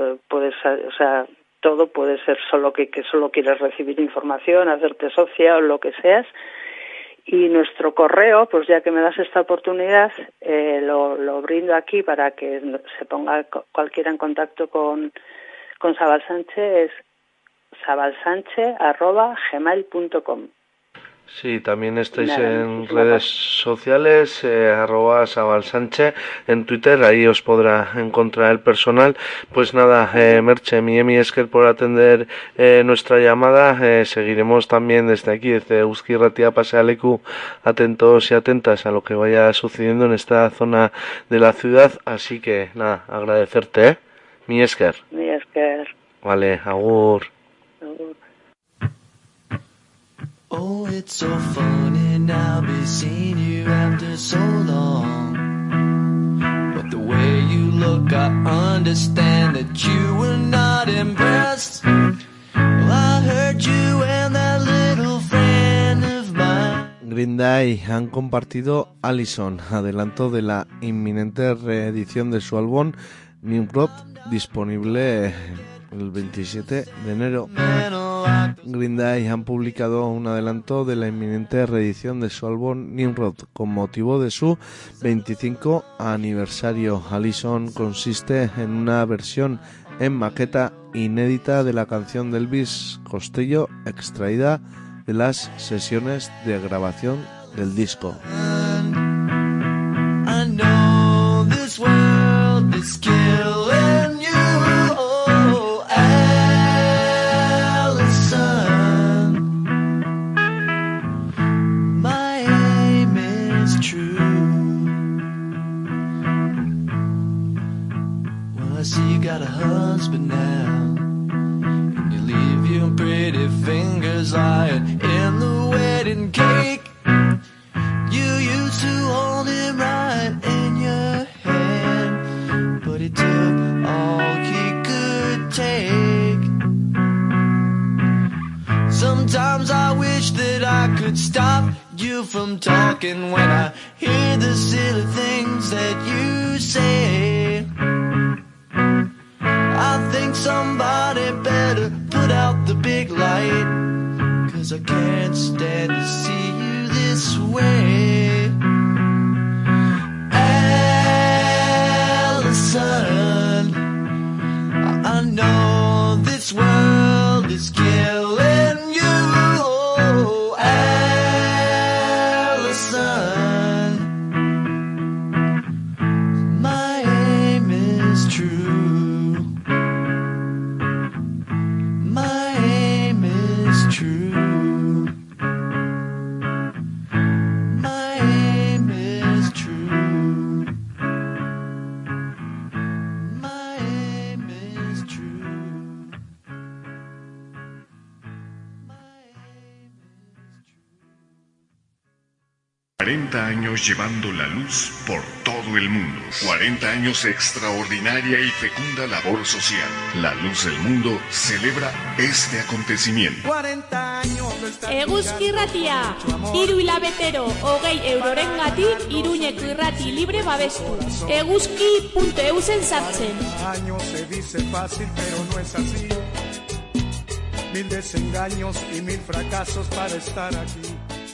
todo puede ser solo que solo quieres recibir información, hacerte socia o lo que seas. Y nuestro correo, pues ya que me das esta oportunidad, lo brindo aquí para que se ponga cualquiera en contacto con Sabalsanche, es sabalsanche@gmail.com. Sí, también estáis en redes sociales, @Sabalsanche, en Twitter, ahí os podrá encontrar el personal. Pues nada, Merche, mi esker por atender nuestra llamada. Seguiremos también desde aquí, desde Eguzki Irratia Pasealeku, atentos y atentas a lo que vaya sucediendo en esta zona de la ciudad. Así que nada, agradecerte, mi esker. Mi esker. Vale, agur. Agur. Oh, it's so funny now be seeing you after so long. But the way I understand that you were not impressed. Well, I heard you and that little friend of mine. Green Day han compartido Allison, adelanto de la inminente reedición de su álbum Nimrod, disponible el 27 de enero. Green Day han publicado un adelanto de la inminente reedición de su álbum Nimrod con motivo de su 25 aniversario. Allison consiste en una versión en maqueta inédita de la canción de Elvis Costello, extraída de las sesiones de grabación del disco. I know this world is killing you, oh, Allison. My aim is true. Well, I see you got a husband now. You leave your pretty fingers lying in the wedding cake. You used to hold him right in your hand, but he took all he could take. Sometimes I wish that I could stop you from talking when I hear the silly things that you say. I think somebody better put out the big light, 'cause I can't stand to see you this way. Allison, I know this world is killing you, oh, Allison. My aim is true. My aim is true. My aim is true. My aim is true. My aim is true. 40 años llevando la luz por todo el mundo. 40 años de extraordinaria y fecunda labor social. La Luz del Mundo celebra este acontecimiento. 40 años de estar Eguzki irratia, 3 hilabetero, 20 eurorengatik, Iruñeko irrati libre babestu. Eguzki.eusen sartzen. Años se dice fácil, pero no es así. 1000 desengaños y 1000 fracasos para estar aquí.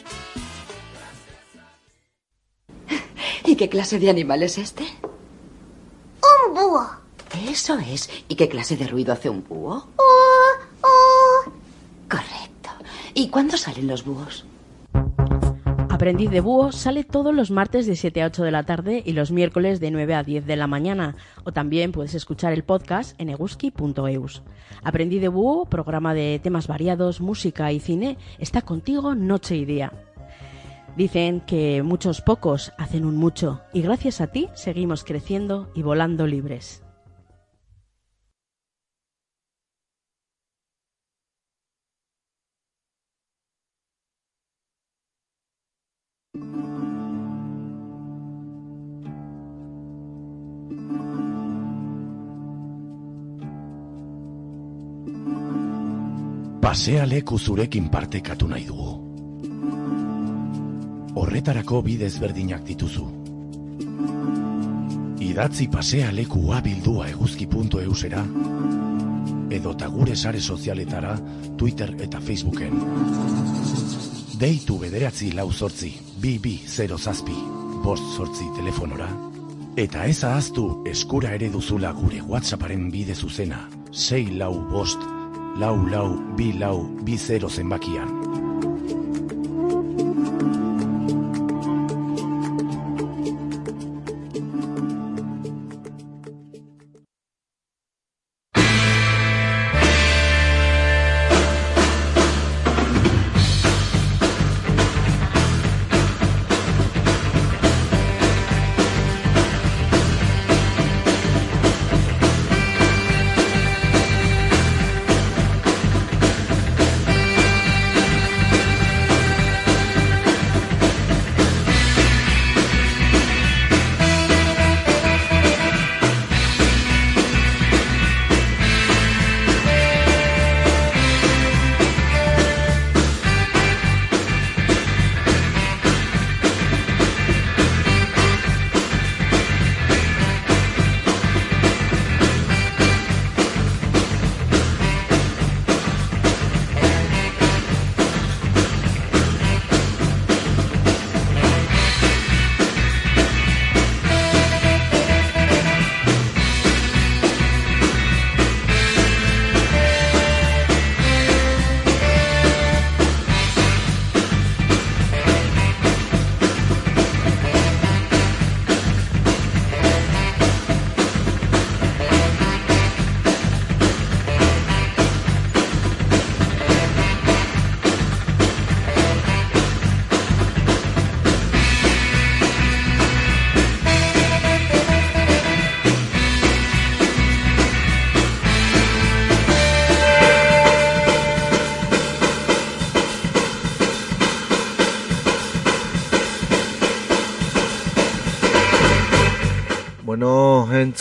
¿Y qué clase de animal es este? Un búho. Eso es. ¿Y qué clase de ruido hace un búho? Correcto. ¿Y cuándo salen los búhos? Aprendiz de Búho sale todos los martes de 7 a 8 de la tarde y los miércoles de 9 a 10 de la mañana. O también puedes escuchar el podcast en eguzki.eus. Aprendiz de Búho, programa de temas variados, música y cine, está contigo noche y día. Dicen que muchos pocos hacen un mucho y gracias a ti seguimos creciendo y volando libres. Pasealeku zurekin partekatu nahi dugu. Horretarako bide ezberdinak dituzu. Idatzi pasealekua bildua eguzki.eusera edota gure sare sozialetara, Twitter eta Facebooken. Deitu 9482207 telefonora eta ez ahaztu eskura ere duzula gure WhatsApparen bide zuzena 6454420 zenbakian.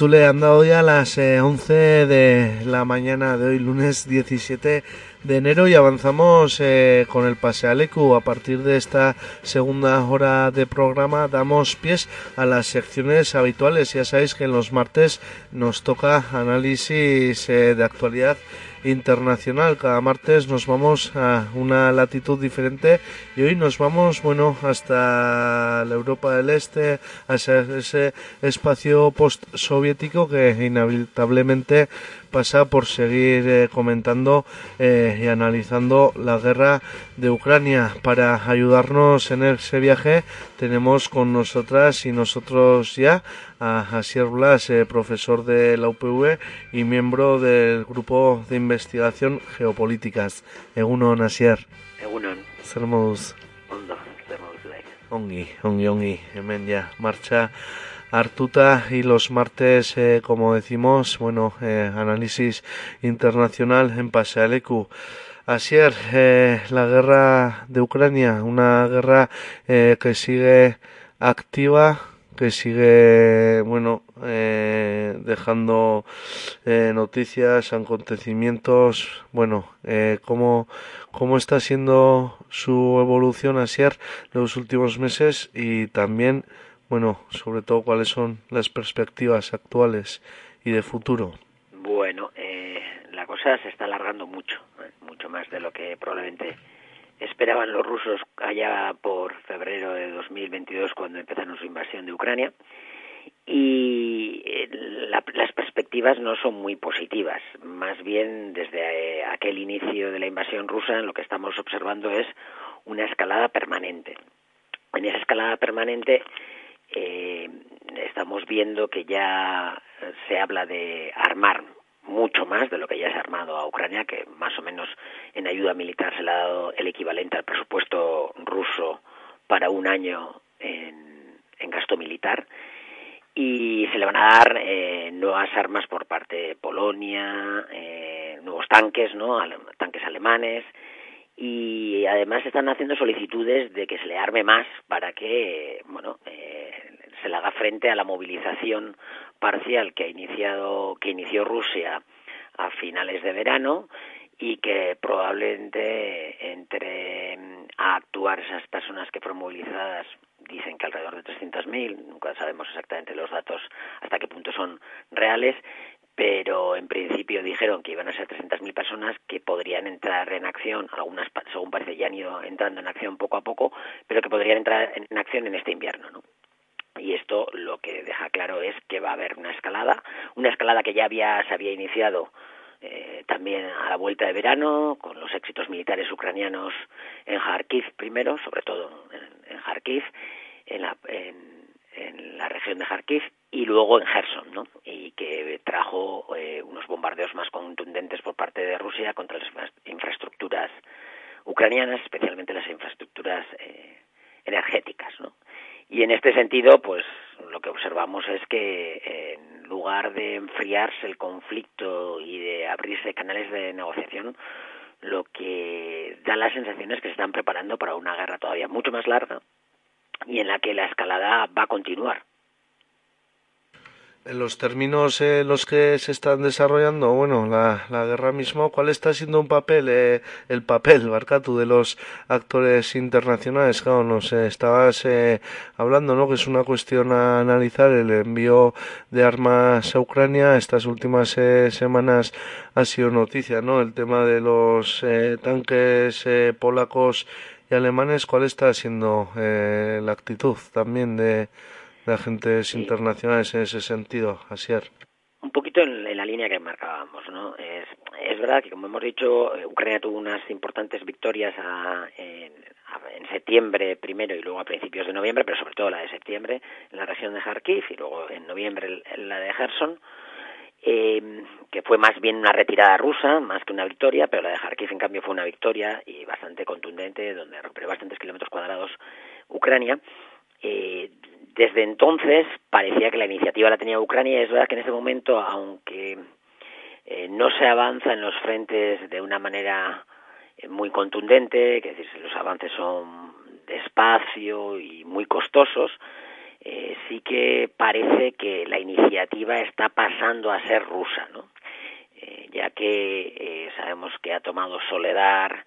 Arratzule, han dado ya las 11 de la mañana de hoy, lunes 17 de enero, y avanzamos con el Pasealeku. A partir de esta segunda hora de programa damos pies a las secciones habituales. Ya sabéis que en los martes nos toca análisis de actualidad internacional. Cada martes nos vamos a una latitud diferente y hoy nos vamos, hasta la Europa del Este, hacia ese espacio postsoviético que inevitablemente pasa por seguir comentando y analizando la guerra de Ucrania. Para ayudarnos en ese viaje tenemos con nosotras y nosotros ya a Asier Blas, profesor de la UPV y miembro del grupo de investigación geopolíticas. Egunon, Asier. Egunon. Zer moduz? Ondo, zer moduz bai. Ongi. Hemen ya marcha hartuta, y los martes, como decimos, análisis internacional en Pasealeku. Asier, la guerra de Ucrania, una guerra que sigue activa, que sigue dejando noticias, acontecimientos. ¿Cómo está siendo su evolución, Asier, en los últimos meses? Y también, sobre todo, ¿cuáles son las perspectivas actuales y de futuro? Bueno, la cosa se está alargando mucho más de lo que probablemente esperaban los rusos allá por febrero de 2022, cuando empezaron su invasión de Ucrania, y las perspectivas no son muy positivas. Más bien, desde aquel inicio de la invasión rusa, lo que estamos observando es una escalada permanente. En esa escalada permanente estamos viendo que ya se habla de armar mucho más de lo que ya se ha armado a Ucrania, que más o menos en ayuda militar se le ha dado el equivalente al presupuesto ruso para un año en gasto militar, y se le van a dar nuevas armas por parte de Polonia, nuevos tanques, tanques alemanes, y además están haciendo solicitudes de que se le arme más para que se le haga frente a la movilización parcial que inició Rusia a finales de verano, y que probablemente entre a actuar esas personas que fueron movilizadas, dicen que alrededor de 300.000, nunca sabemos exactamente los datos hasta qué punto son reales, pero en principio dijeron que iban a ser 300.000 personas que podrían entrar en acción. Algunas, según parece, ya han ido entrando en acción poco a poco, pero que podrían entrar en acción en este invierno, ¿no? Y esto lo que deja claro es que va a haber una escalada que ya se había iniciado también a la vuelta de verano, con los éxitos militares ucranianos en Kharkiv primero, sobre todo en Kharkiv, en la región de Kharkiv, y luego en Kherson, ¿no? Y que trajo unos bombardeos más contundentes por parte de Rusia contra las infraestructuras ucranianas, especialmente las infraestructuras energéticas, ¿no? Y en este sentido, pues lo que observamos es que en lugar de enfriarse el conflicto y de abrirse canales de negociación, lo que da la sensación es que se están preparando para una guerra todavía mucho más larga y en la que la escalada va a continuar. En los términos los que se están desarrollando, la guerra mismo, ¿cuál está siendo el papel, Barkatu, de los actores internacionales? Claro, nos estabas hablando, ¿no?, que es una cuestión a analizar el envío de armas a Ucrania. Estas últimas semanas ha sido noticia, ¿no?, el tema de los tanques polacos y alemanes. ¿Cuál está siendo la actitud también de agentes internacionales en ese sentido, Asier? Un poquito en la línea que marcábamos, ¿no? Es verdad que, como hemos dicho, Ucrania tuvo unas importantes victorias en septiembre primero y luego a principios de noviembre, pero sobre todo la de septiembre en la región de Kharkiv, y luego en noviembre la de Kherson, que fue más bien una retirada rusa más que una victoria, pero la de Kharkiv en cambio fue una victoria y bastante contundente, donde recuperó bastantes kilómetros cuadrados Ucrania. Desde entonces parecía que la iniciativa la tenía Ucrania, y es verdad que en ese momento, aunque no se avanza en los frentes de una manera muy contundente, que es decir, los avances son despacio y muy costosos, sí que parece que la iniciativa está pasando a ser rusa, ¿no? Ya que sabemos que ha tomado Soledar,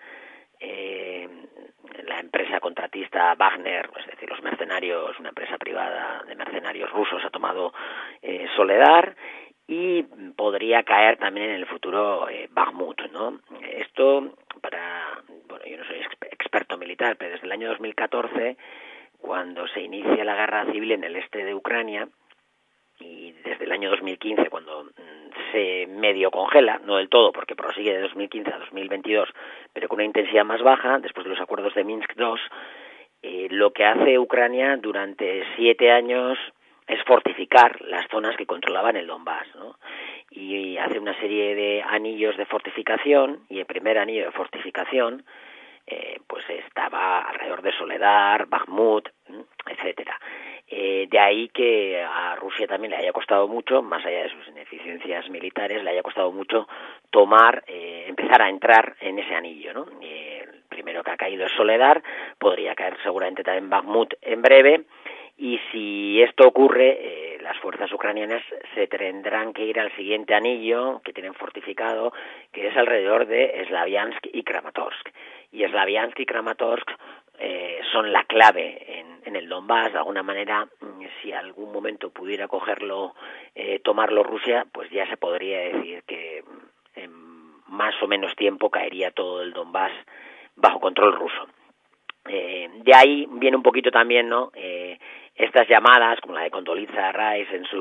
la empresa contratista Wagner, es decir, los mercenarios, una empresa privada de mercenarios rusos ha tomado Soledar, y podría caer también en el futuro Bakhmut, ¿no? Esto bueno, yo no soy experto militar, pero desde el año 2014, cuando se inicia la guerra civil en el este de Ucrania, y desde el año 2015, cuando se medio congela, no del todo, porque prosigue de 2015 a 2022, pero con una intensidad más baja, después de los acuerdos de Minsk II, lo que hace Ucrania durante 7 años es fortificar las zonas que controlaban el Donbass, ¿no? Y hace una serie de anillos de fortificación, y el primer anillo de fortificación pues estaba alrededor de Soledar, Bakhmut, etcétera. De ahí que a Rusia también le haya costado mucho, más allá de sus ineficiencias militares, le haya costado mucho empezar a entrar en ese anillo, ¿no? El primero que ha caído es Soledar, podría caer seguramente también Bakhmut en breve, y si esto ocurre, las fuerzas ucranianas se tendrán que ir al siguiente anillo que tienen fortificado, que es alrededor de Slaviansk y Kramatorsk. Y Slaviansk y Kramatorsk son la clave en el Donbass. De alguna manera, si algún momento pudiera tomarlo Rusia, pues ya se podría decir que en más o menos tiempo caería todo el Donbass bajo control ruso. De ahí viene un poquito también, ¿no? Estas llamadas, como la de Condoleezza Rice en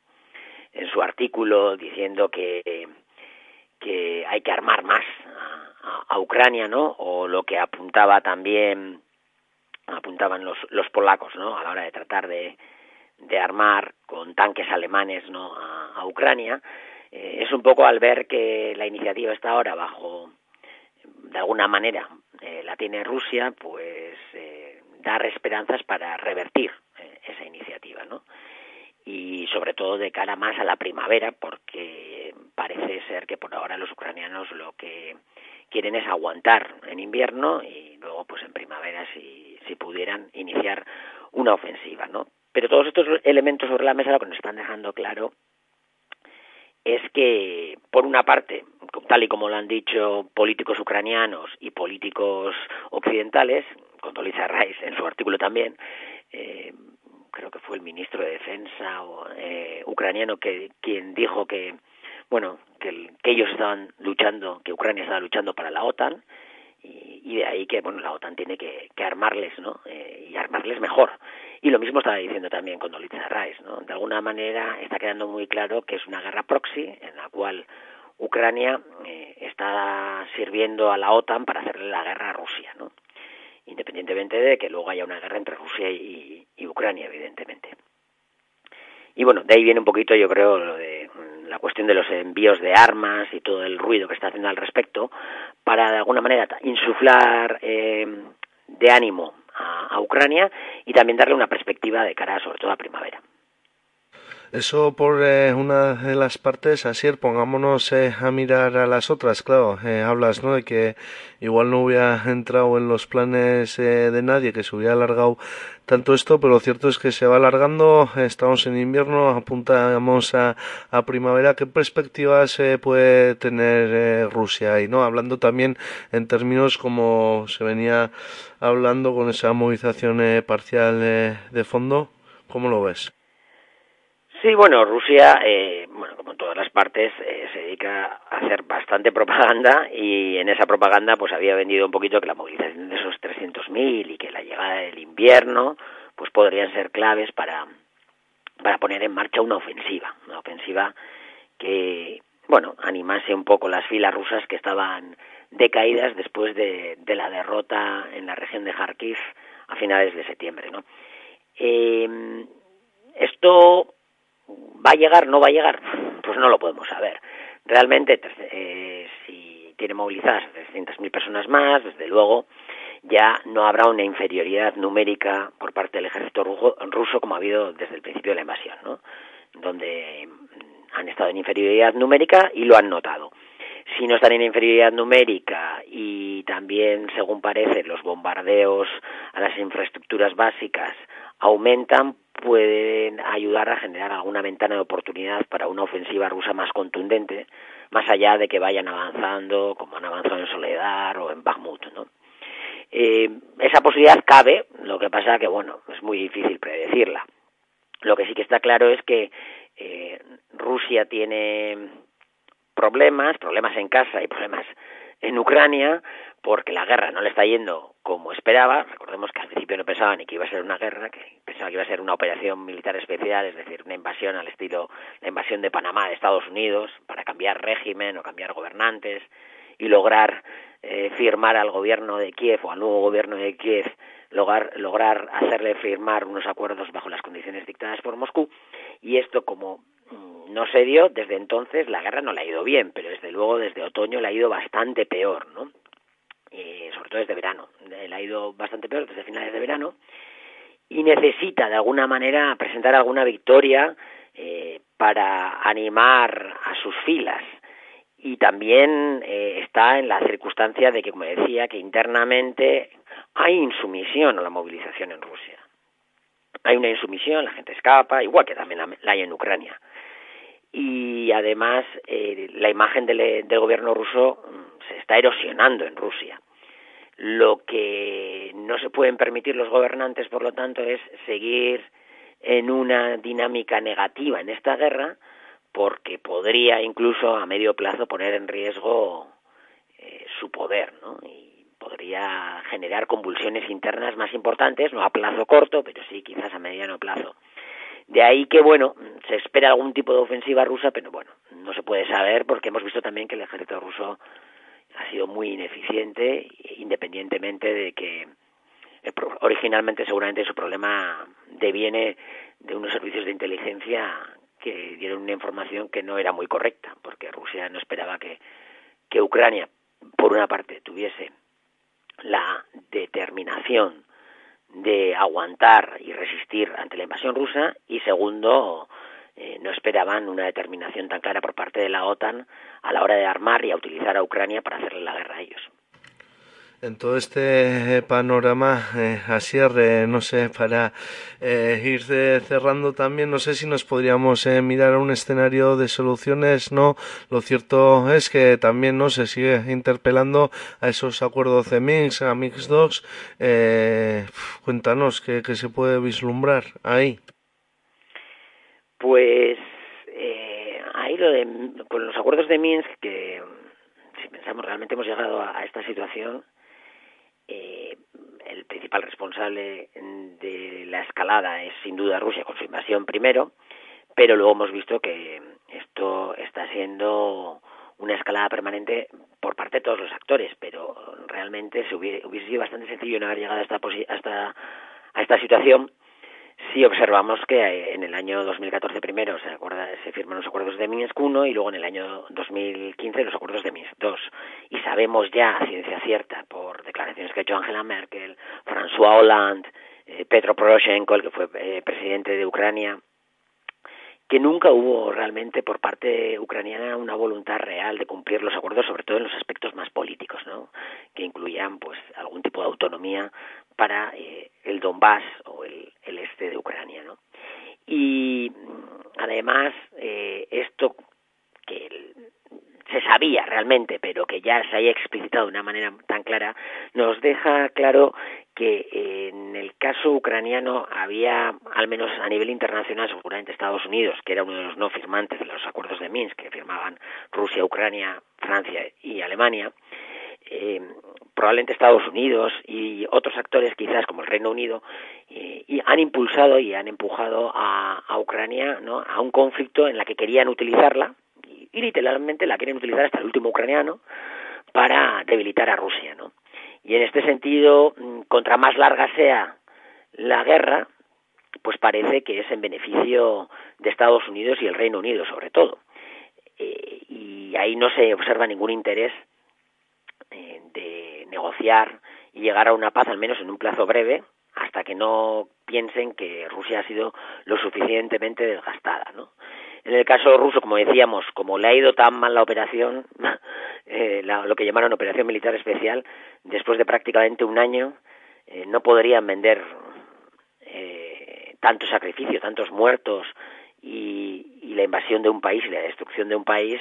su artículo, diciendo que hay que armar más a Ucrania, ¿no? O lo que apuntaban los polacos, ¿no? A la hora de tratar de armar con tanques alemanes, ¿no? a Ucrania, es un poco al ver que la iniciativa está ahora de alguna manera la tiene Rusia, pues dar esperanzas para revertir esa iniciativa, ¿no? Y sobre todo de cara más a la primavera, porque parece ser que por ahora los ucranianos lo que quieren es aguantar en invierno y luego pues en primavera si pudieran iniciar una ofensiva, ¿no? Pero todos estos elementos sobre la mesa lo que nos están dejando claro es que, por una parte, tal y como lo han dicho políticos ucranianos y políticos occidentales, Condoleezza Rice en su artículo también, creo que fue el ministro de Defensa ucraniano quien dijo que ellos estaban luchando, que Ucrania estaba luchando para la OTAN, y de ahí que la OTAN tiene que armarles, ¿no? Y armarles mejor. Y lo mismo estaba diciendo también Condoleezza Rice, ¿no? De alguna manera está quedando muy claro que es una guerra proxy en la cual Ucrania está sirviendo a la OTAN para hacerle la guerra a Rusia, ¿no? Independientemente de que luego haya una guerra entre Rusia y Ucrania, evidentemente. Y bueno, de ahí viene un poquito, yo creo, lo de la cuestión de los envíos de armas y todo el ruido que está haciendo al respecto, para de alguna manera insuflar de ánimo a Ucrania y también darle una perspectiva de cara sobre todo a primavera. Eso por una de las partes, Asier, pongámonos a mirar a las otras, claro, hablas, ¿no?, de que igual no hubiera entrado en los planes de nadie, que se hubiera alargado tanto esto, pero lo cierto es que se va alargando, estamos en invierno, apuntamos a primavera. ¿Qué perspectivas puede tener Rusia ahí, no? Hablando también en términos como se venía hablando con esa movilización parcial de fondo, ¿cómo lo ves? Sí, bueno, Rusia, como en todas las partes, se dedica a hacer bastante propaganda, y en esa propaganda pues había vendido un poquito que la movilización de esos 300.000 y que la llegada del invierno pues podrían ser claves para poner en marcha una ofensiva que, animase un poco las filas rusas que estaban decaídas después de la derrota en la región de Kharkiv a finales de septiembre, ¿no? Esto ¿va a llegar? ¿No va a llegar? Pues no lo podemos saber. Realmente, si tiene movilizadas 300.000 personas más, desde luego ya no habrá una inferioridad numérica por parte del ejército ruso como ha habido desde el principio de la invasión, ¿no? Donde han estado en inferioridad numérica y lo han notado. Si no están en inferioridad numérica y también, según parece, los bombardeos a las infraestructuras básicas aumentan, pueden ayudar a generar alguna ventana de oportunidad para una ofensiva rusa más contundente, más allá de que vayan avanzando como han avanzado en Soledar o en Bakhmut, ¿no? Esa posibilidad cabe, lo que pasa que, bueno, es muy difícil predecirla. Lo que sí que está claro es que Rusia tiene problemas en casa y problemas en Ucrania, porque la guerra no le está yendo como esperaba. Recordemos que al principio no pensaban ni que iba a ser una guerra, que pensaban que iba a ser una operación militar especial, es decir, una invasión al estilo la invasión de Panamá de Estados Unidos, para cambiar régimen o cambiar gobernantes y lograr firmar al gobierno de Kiev o al nuevo gobierno de Kiev, lograr hacerle firmar unos acuerdos bajo las condiciones dictadas por Moscú. Y esto, como no se dio, desde entonces la guerra no le ha ido bien, pero desde luego desde otoño le ha ido bastante peor, ¿no? Sobre todo desde verano, le ha ido bastante peor desde finales de verano, y necesita de alguna manera presentar alguna victoria para animar a sus filas. Y también está en la circunstancia de que, como decía, que internamente hay insumisión a la movilización en Rusia. Hay una insumisión, la gente escapa, igual que también la hay en Ucrania. Y además la imagen del gobierno ruso se está erosionando en Rusia. Lo que no se pueden permitir los gobernantes, por lo tanto, es seguir en una dinámica negativa en esta guerra, porque podría incluso a medio plazo poner en riesgo su poder, ¿no? Y podría generar convulsiones internas más importantes, no a plazo corto, pero sí quizás a mediano plazo. De ahí que, bueno, se espera algún tipo de ofensiva rusa, pero bueno, no se puede saber, porque hemos visto también que el ejército ruso ha sido muy ineficiente, independientemente de que originalmente seguramente su problema deviene de unos servicios de inteligencia que dieron una información que no era muy correcta, porque Rusia no esperaba que Ucrania, por una parte, tuviese la determinación de aguantar y resistir ante la invasión rusa, y segundo, no esperaban una determinación tan clara por parte de la OTAN a la hora de armar y a utilizar a Ucrania para hacerle la guerra a ellos. En todo este panorama, Asier, no sé, para ir cerrando también, no sé si nos podríamos mirar a un escenario de soluciones, ¿no? Lo cierto es que también no se sigue interpelando a esos acuerdos de Minsk, a Minsk II. Cuéntanos, ¿qué se puede vislumbrar ahí? Pues ahí con los acuerdos de Minsk, que si pensamos realmente hemos llegado a esta situación, el principal responsable de la escalada es sin duda Rusia con su invasión primero, pero luego hemos visto que esto está siendo una escalada permanente por parte de todos los actores, pero realmente hubiese sido bastante sencillo no haber llegado a esta situación si observamos que en el año 2014 primero se firman los acuerdos de Minsk I y luego en el año 2015 los acuerdos de Minsk II. Y sabemos ya a ciencia cierta por declaraciones que ha hecho Angela Merkel, François Hollande, Petro Poroshenko, el que fue presidente de Ucrania, que nunca hubo realmente por parte ucraniana una voluntad real de cumplir los acuerdos, sobre todo en los aspectos más políticos, ¿no? Que incluían pues algún tipo de autonomía para el Donbass o el este de Ucrania, ¿no? Y además esto que se sabía realmente, pero que ya se haya explicitado de una manera tan clara, nos deja claro que en el caso ucraniano había, al menos a nivel internacional, seguramente Estados Unidos, que era uno de los no firmantes de los acuerdos de Minsk, que firmaban Rusia, Ucrania, Francia y Alemania, probablemente Estados Unidos y otros actores quizás como el Reino Unido, y han impulsado y han empujado a Ucrania, ¿no?, a un conflicto en la que querían utilizarla, y literalmente la quieren utilizar hasta el último ucraniano para debilitar a Rusia, ¿no? Y en este sentido, contra más larga sea la guerra, pues parece que es en beneficio de Estados Unidos y el Reino Unido sobre todo. Y ahí no se observa ningún interés de negociar y llegar a una paz, al menos en un plazo breve, hasta que no piensen que Rusia ha sido lo suficientemente desgastada, ¿no? En el caso ruso, como decíamos, como le ha ido tan mal la operación, lo que llamaron operación militar especial, después de prácticamente un año, no podrían vender tanto sacrificio, tantos muertos y la invasión de un país y la destrucción de un país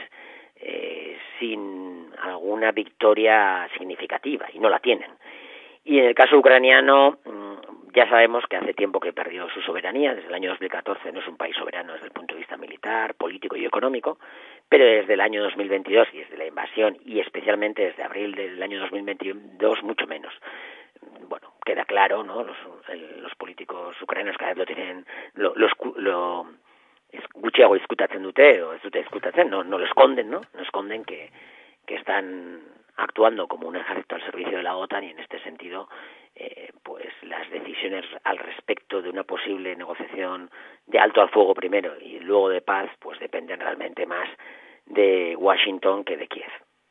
sin alguna victoria significativa, y no la tienen. Y en el caso ucraniano ya sabemos que hace tiempo que perdió su soberanía. Desde el año 2014 no es un país soberano desde el punto de vista militar, político y económico, pero desde el año 2022 y desde la invasión, y especialmente desde abril del año 2022, mucho menos. Bueno, queda claro, ¿no? Los políticos ucranianos cada vez lo tienen, gutxiago diskutatzen dute, o ez dute diskutatzen, no lo esconden, ¿no? No esconden que están actuando como un ejército al servicio de la OTAN, y en este sentido pues las decisiones al respecto de una posible negociación de alto al fuego primero y luego de paz pues dependen realmente más de Washington que de Kiev.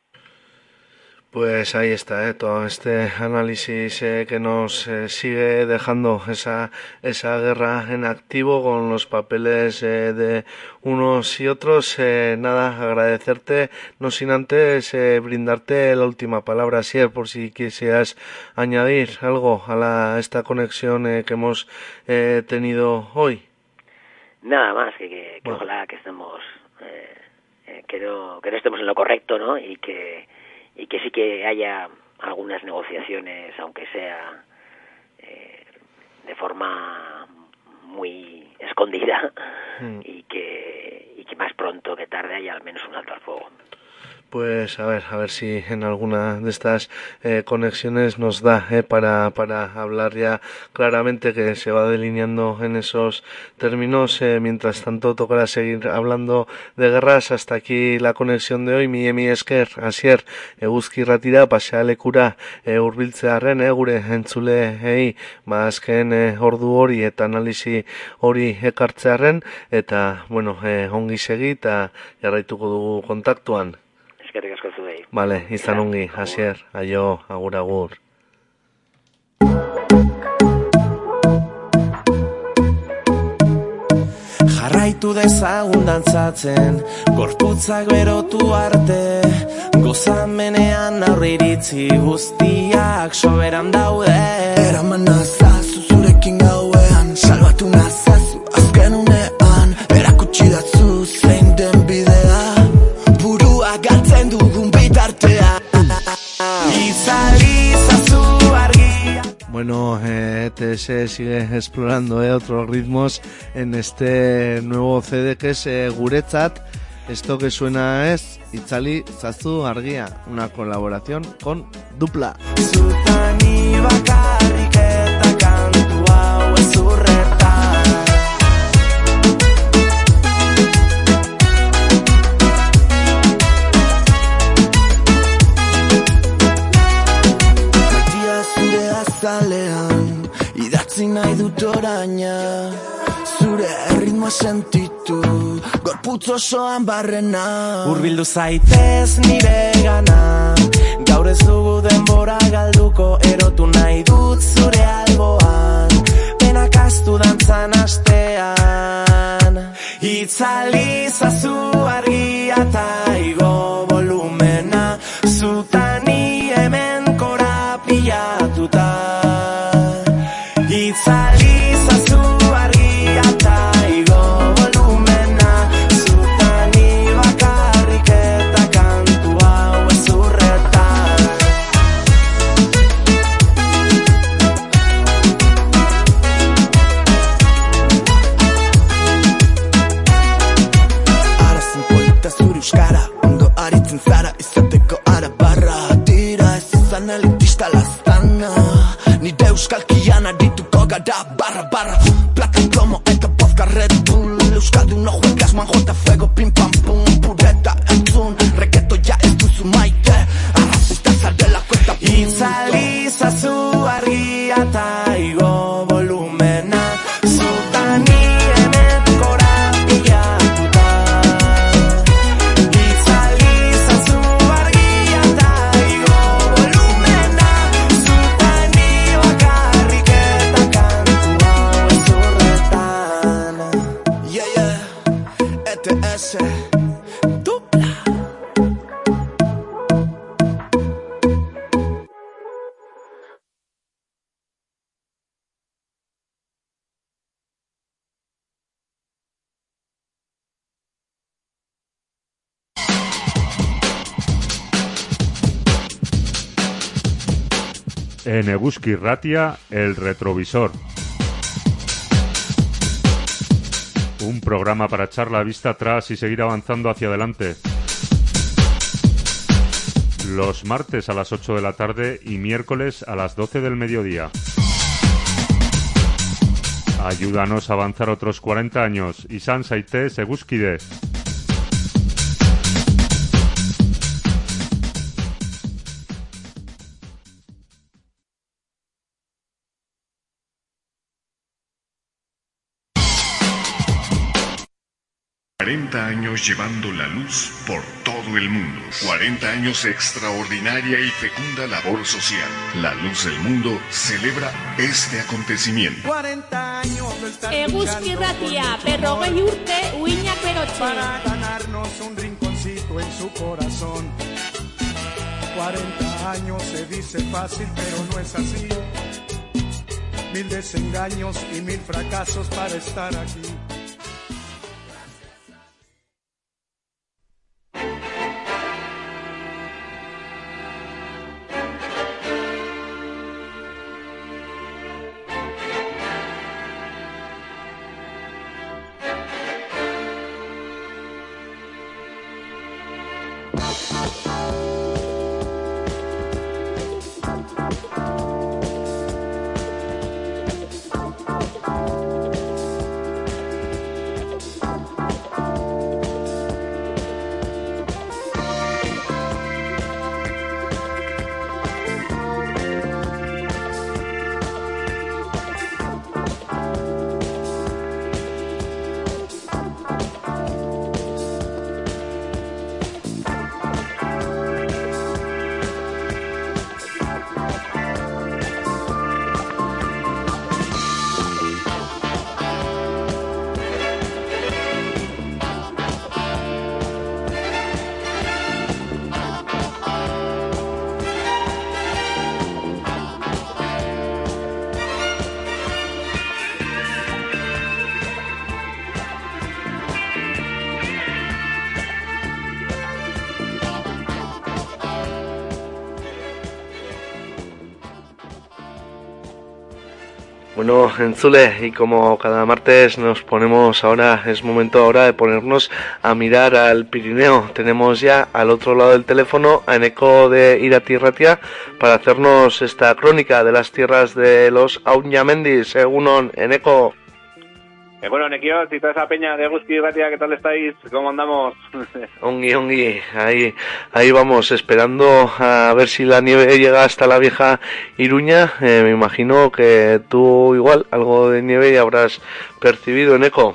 Pues ahí está, todo este análisis que nos sigue dejando esa guerra en activo con los papeles de unos y otros. Nada, agradecerte, no sin antes brindarte la última palabra, Asier, por si quisieras añadir algo a esta conexión que hemos tenido hoy. Nada más, que ojalá que estemos, que no estemos en lo correcto, ¿no? Y que sí que haya algunas negociaciones, aunque sea de forma muy escondida, y que más pronto que tarde haya al menos un alto al fuego. Pues a ver si en alguna de estas conexiones nos da para hablar ya claramente, que se va delineando en esos términos. Mientras tanto tocará seguir hablando de guerras. Hasta aquí la conexión de hoy. Mi esker, Asier, Eguzki Irratira pasealekura hurbiltzearren gure entzulei azken ordu hori eta analisi hori ekartzearren, eta bueno, ongi segi eta jarraituko dugu kontaktuan. Eskerrik asko zuei. Vale, izan ongi, Asier, aio, agur. Jarraitu dezagun dantzatzen, gorputzak berotu arte, gozamenean aurre iritzi guztiak soberan daude. Eraman nazazu zurekin gauean, salbatu nazazu azken unean, erakutsi datzu zein den bidea, burua galtzen dugun bitartea. Itzalizazu argia. Bueno, ETS sigue explorando otros ritmos en este nuevo CD que es Guretzat. Esto que suena es Itzalizazu argia, una colaboración con Dupla. Zutani bakarrik eta kantu hau ezurreta. Zalean, idatzi nahi dut oraina, zure erritmoa sentitu, gorputz osoan barrena. Hurbildu zaitez nire gana, gaur ez dugu denbora galduko, erotu nahi dut zure alboan, penak astu dantzan astean. Itzalizazu argia eta igo volumena, zutani hemen korapilatuta. Itzalizazu argia eta igo volumena, zutani bakarrik eta kantu hau ezurreta. Arazen polita zure euskara, ondo aritzen zara, izateko arabarra. Tira ez izan elitista laztana, nire euskalkian arituko gara barra. Plata plomo eta vodka Red Bull, euskaldun no juegas man jota fuego pim pam pum, pureta entzun, reggaetoia ez duzu maite, arrazista zarela kuenta pum. Itzalizazu argia eta igo volumena, zutani hemen korapilatuta. Itzalizazu argia eta igo volumena, zutani bakarrik eta kantu hau ezurretan. ETS En Eguzki Irratia, El Retrovisor. Un programa para echar la vista atrás y seguir avanzando hacia adelante. Los martes a las 8 de la tarde y miércoles a las 12 del mediodía. Ayúdanos a avanzar otros 40 años. Izan zaitez eguzkide. Años llevando la luz por todo el mundo. 40 años de extraordinaria y fecunda labor social. La Luz del Mundo celebra este acontecimiento. 40 años lo están Eguzki Irratia, berrogei urte, uinak berotxe. para ganarnos un rinconcito en su corazón. 40 años se dice fácil, pero no es así. 1000 desengaños y 1000 fracasos para estar aquí. Bueno, Entzule, y como cada martes nos ponemos ahora, es momento ahora de ponernos a mirar al Pirineo. Tenemos ya al otro lado del teléfono a Eneko de Irati Irratia para hacernos esta crónica de las tierras de los Auñamendis. Egunon, Eneko. Bueno, Nequiot y toda esa peña de Eguzki Irratia, ¿qué tal estáis? ¿Cómo andamos? Ongi, ahí vamos, esperando a ver si la nieve llega hasta la vieja Iruña. Me imagino que tú igual algo de nieve ya habrás percibido, Eneko.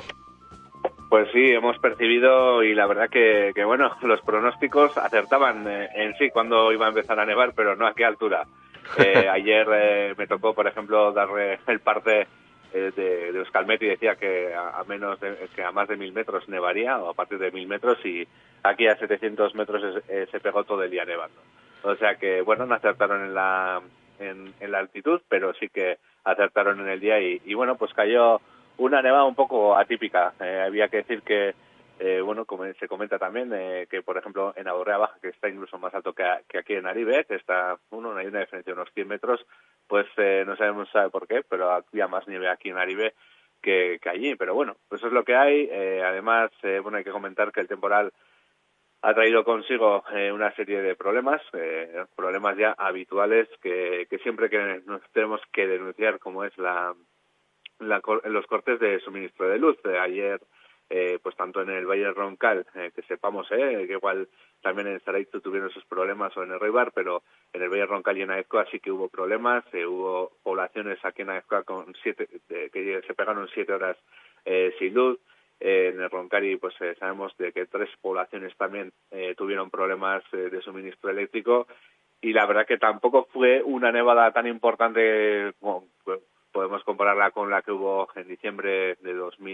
Pues sí, hemos percibido y la verdad que bueno, los pronósticos acertaban en sí cuando iba a empezar a nevar, pero no a qué altura. Ayer me tocó, por ejemplo, darle el parte de Euskalmet y decía que a más de 1000 metros nevaría, o a partir de 1000 metros, y aquí a 700 metros se pegó todo el día nevando. O sea que, bueno, no acertaron en la altitud, pero sí que acertaron en el día y bueno, pues cayó una nevada un poco atípica. Había que decir que, bueno, como se comenta también, que por ejemplo en Aborrea Baja, que está incluso más alto que aquí en Aribe, que está, hay una diferencia de unos 100 metros, pues no sabemos por qué, pero había más nieve aquí en Aribe que allí. Pero bueno, pues eso es lo que hay. Además, bueno, hay que comentar que el temporal ha traído consigo una serie de problemas ya habituales que siempre que nos tenemos que denunciar, como es los cortes de suministro de luz. Ayer, pues tanto en el Valle Roncal, que sepamos, que igual también en Zaraitzu tuvieron esos problemas, o en el Reibar, pero en el Valle Roncal y en Aezkoa sí que hubo problemas. Hubo poblaciones aquí en Aezkoa que se pegaron 7 horas sin luz. En el Roncari, pues sabemos de que 3 poblaciones también tuvieron problemas de suministro eléctrico, y la verdad que tampoco fue una nevada tan importante. Pues, podemos compararla con la que hubo en diciembre de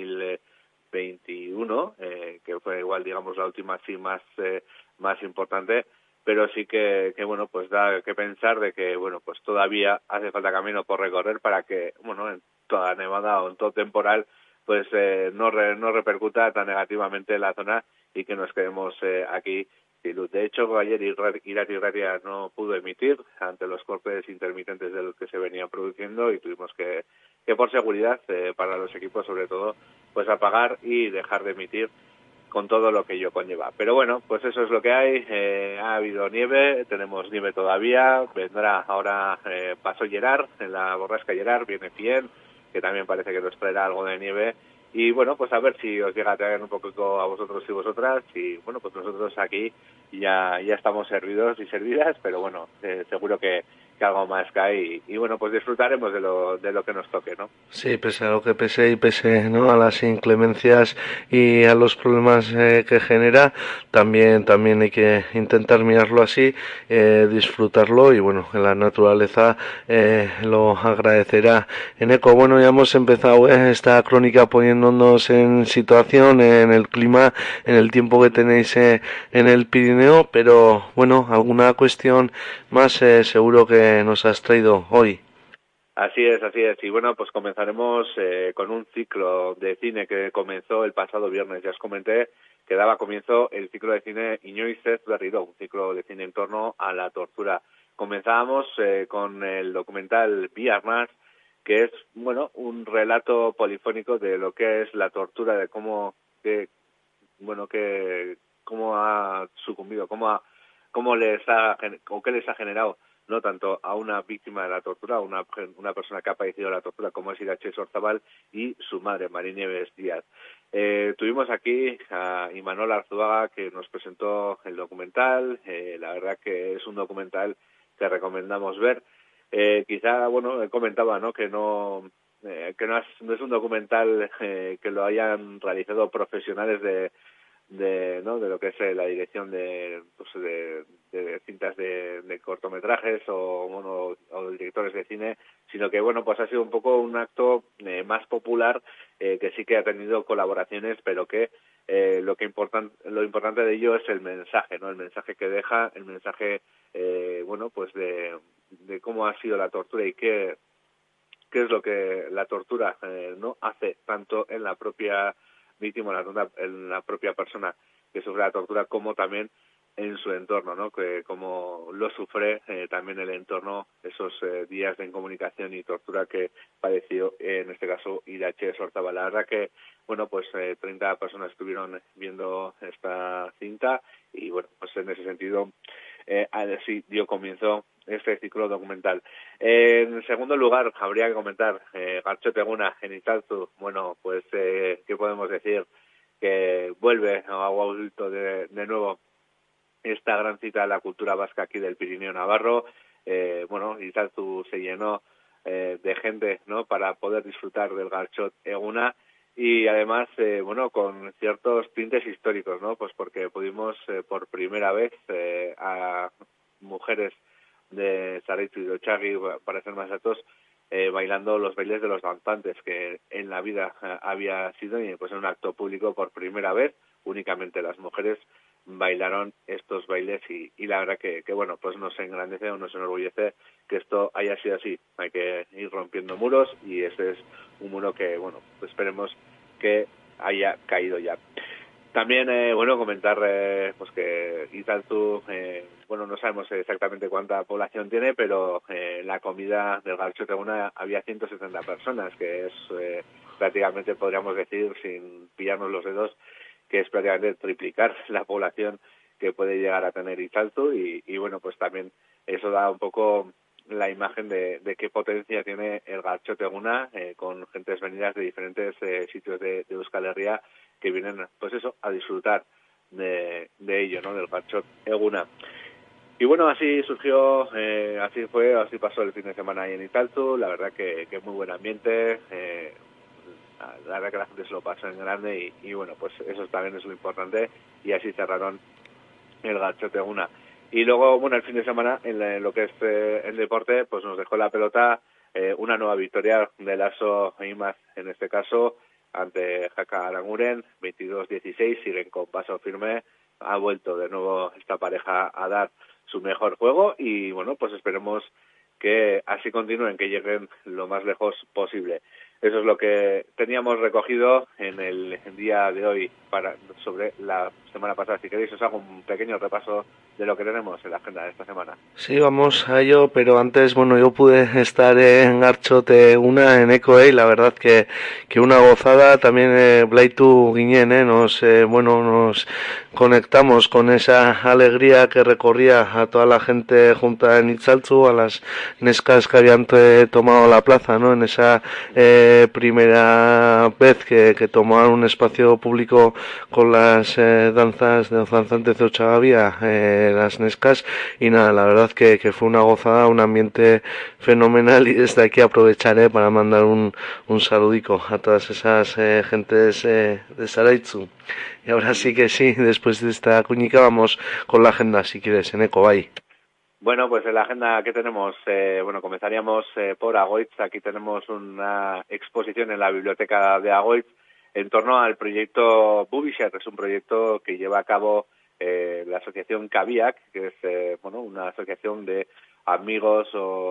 2021, que fue igual, digamos, la última sí más importante, pero sí que bueno, pues da que pensar de que, bueno, pues todavía hace falta camino por recorrer para que, bueno, en toda nevada o en todo temporal, pues no repercuta tan negativamente en la zona y que nos quedemos aquí luz. De hecho, ayer Irati no pudo emitir ante los cortes intermitentes de los que se venían produciendo y tuvimos que por seguridad, para los equipos sobre todo, pues apagar y dejar de emitir con todo lo que ello conlleva. Pero bueno, pues eso es lo que hay. Ha habido nieve, tenemos nieve todavía, vendrá ahora Paso Gerard, en la borrasca Gerard, viene Fien, que también parece que nos traerá algo de nieve. Y bueno, pues a ver si os llega a traer un poco a vosotros y vosotras. Y bueno, pues nosotros aquí ya estamos servidos y servidas, pero bueno, seguro que algo más cae y bueno, pues disfrutaremos de lo que nos toque, ¿no? Sí, pese a lo que pese y pese, ¿no?, a las inclemencias y a los problemas que genera, también hay que intentar mirarlo así, disfrutarlo y bueno, la naturaleza lo agradecerá. Eneco, bueno, ya hemos empezado esta crónica poniéndonos en situación, en el clima, en el tiempo que tenéis en el Pirineo, pero bueno, alguna cuestión más seguro que nos has traído hoy. Así es. Y bueno, pues comenzaremos con un ciclo de cine que comenzó el pasado viernes. Ya os comenté que daba comienzo el ciclo de cine Inoiz ez berriro, un ciclo de cine en torno a la tortura. Comenzábamos con el documental Biarmas, que es, bueno, un relato polifónico de lo que es la tortura, de cómo ha sucumbido, qué les ha generado, no tanto a una víctima de la tortura, una persona que ha padecido la tortura, como es Irache Sorzabal, y su madre, María Nieves Díaz. Tuvimos aquí a Imanol Arzuaga, que nos presentó el documental. La verdad que es un documental que recomendamos ver. Quizá, bueno, él comentaba, ¿no?, que no es un documental que lo hayan realizado profesionales de lo que es la dirección de cintas de cortometrajes o directores de cine, sino que bueno, pues ha sido un poco un acto más popular, que sí que ha tenido colaboraciones, pero que lo importante de ello es el mensaje, ¿no? El mensaje que deja, el mensaje pues de cómo ha sido la tortura y qué es lo que la tortura no hace tanto en la propia víctima, en la propia persona que sufre la tortura, como también en su entorno, ¿no?, que como lo sufre también el entorno, esos días de incomunicación y tortura que padeció, en este caso, Irache Sorzabal. La verdad que, bueno, pues 30 personas estuvieron viendo esta cinta y, bueno, pues en ese sentido así dio comienzo este ciclo documental. En segundo lugar, habría que comentar Gartxot Eguna en Itzaltzu. Bueno, pues ¿qué podemos decir? Que vuelve a agua adulto de nuevo esta gran cita de la cultura vasca aquí del Pirineo Navarro. Itzaltzu se llenó de gente, ¿no?, para poder disfrutar del Gartxot Eguna y además, con ciertos tintes históricos, ¿no?, pues porque pudimos por primera vez a mujeres de Zaraitzu y de Otxarri, para ser más exactos, bailando los bailes de los danzantes, que en la vida había sido, y pues en un acto público por primera vez, únicamente las mujeres bailaron estos bailes y la verdad que bueno, pues nos engrandece o nos enorgullece que esto haya sido así. Hay que ir rompiendo muros y este es un muro que, bueno, pues esperemos que haya caído ya. También, comentar pues que Itzaltzu, no sabemos exactamente cuánta población tiene, pero la comida del Gartxot Eguna había 170 personas, que es prácticamente, podríamos decir, sin pillarnos los dedos, que es prácticamente triplicar la población que puede llegar a tener Itzaltzu y bueno, pues también eso da un poco la imagen de qué potencia tiene el Gartxot Eguna, con gentes venidas de diferentes sitios de Euskal Herria que vienen, pues eso, a disfrutar de ello, ¿no?, del Gartxot Eguna. Y bueno, así surgió, así pasó el fin de semana ahí en Itzaltzu. La verdad que muy buen ambiente, la verdad que la gente se lo pasó en grande y bueno, pues eso también es lo importante, y así cerraron el Gartxot Eguna. Y luego, bueno, el fin de semana, en lo que es el deporte, pues nos dejó la pelota una nueva victoria del ASO Imaz, en este caso, ante Jaka Aranguren, 22-16, siguen con paso firme. Ha vuelto de nuevo esta pareja a dar su mejor juego y, bueno, pues esperemos que así continúen, que lleguen lo más lejos posible. eso es lo que teníamos recogido en el día de hoy sobre la semana pasada. Si queréis os hago un pequeño repaso de lo que tenemos en la agenda de esta semana. Sí, vamos a ello, pero antes, bueno, yo pude estar en Gartxote una en Eco, y la verdad que una gozada. También Blaitu Guiñén, nos conectamos con esa alegría que recorría a toda la gente junta en Itzaltzu, a las nescas que habían tomado la plaza, ¿no? En esa primera vez que tomaron un espacio público con las danzas de los danzantes de Ochagavía, las nescas, y nada, la verdad que fue una gozada, un ambiente fenomenal, y desde aquí aprovecharé para mandar un saludico a todas esas gentes de Zaraitzu. Y ahora sí que sí, después de esta cuñica vamos con la agenda, si quieres, en Ecobay. Bueno, pues en la agenda que tenemos, comenzaríamos por Agoitz. Aquí tenemos una exposición en la biblioteca de Agoitz en torno al proyecto Bubisher. Es un proyecto que lleva a cabo la asociación Kabiak, que es una asociación de amigos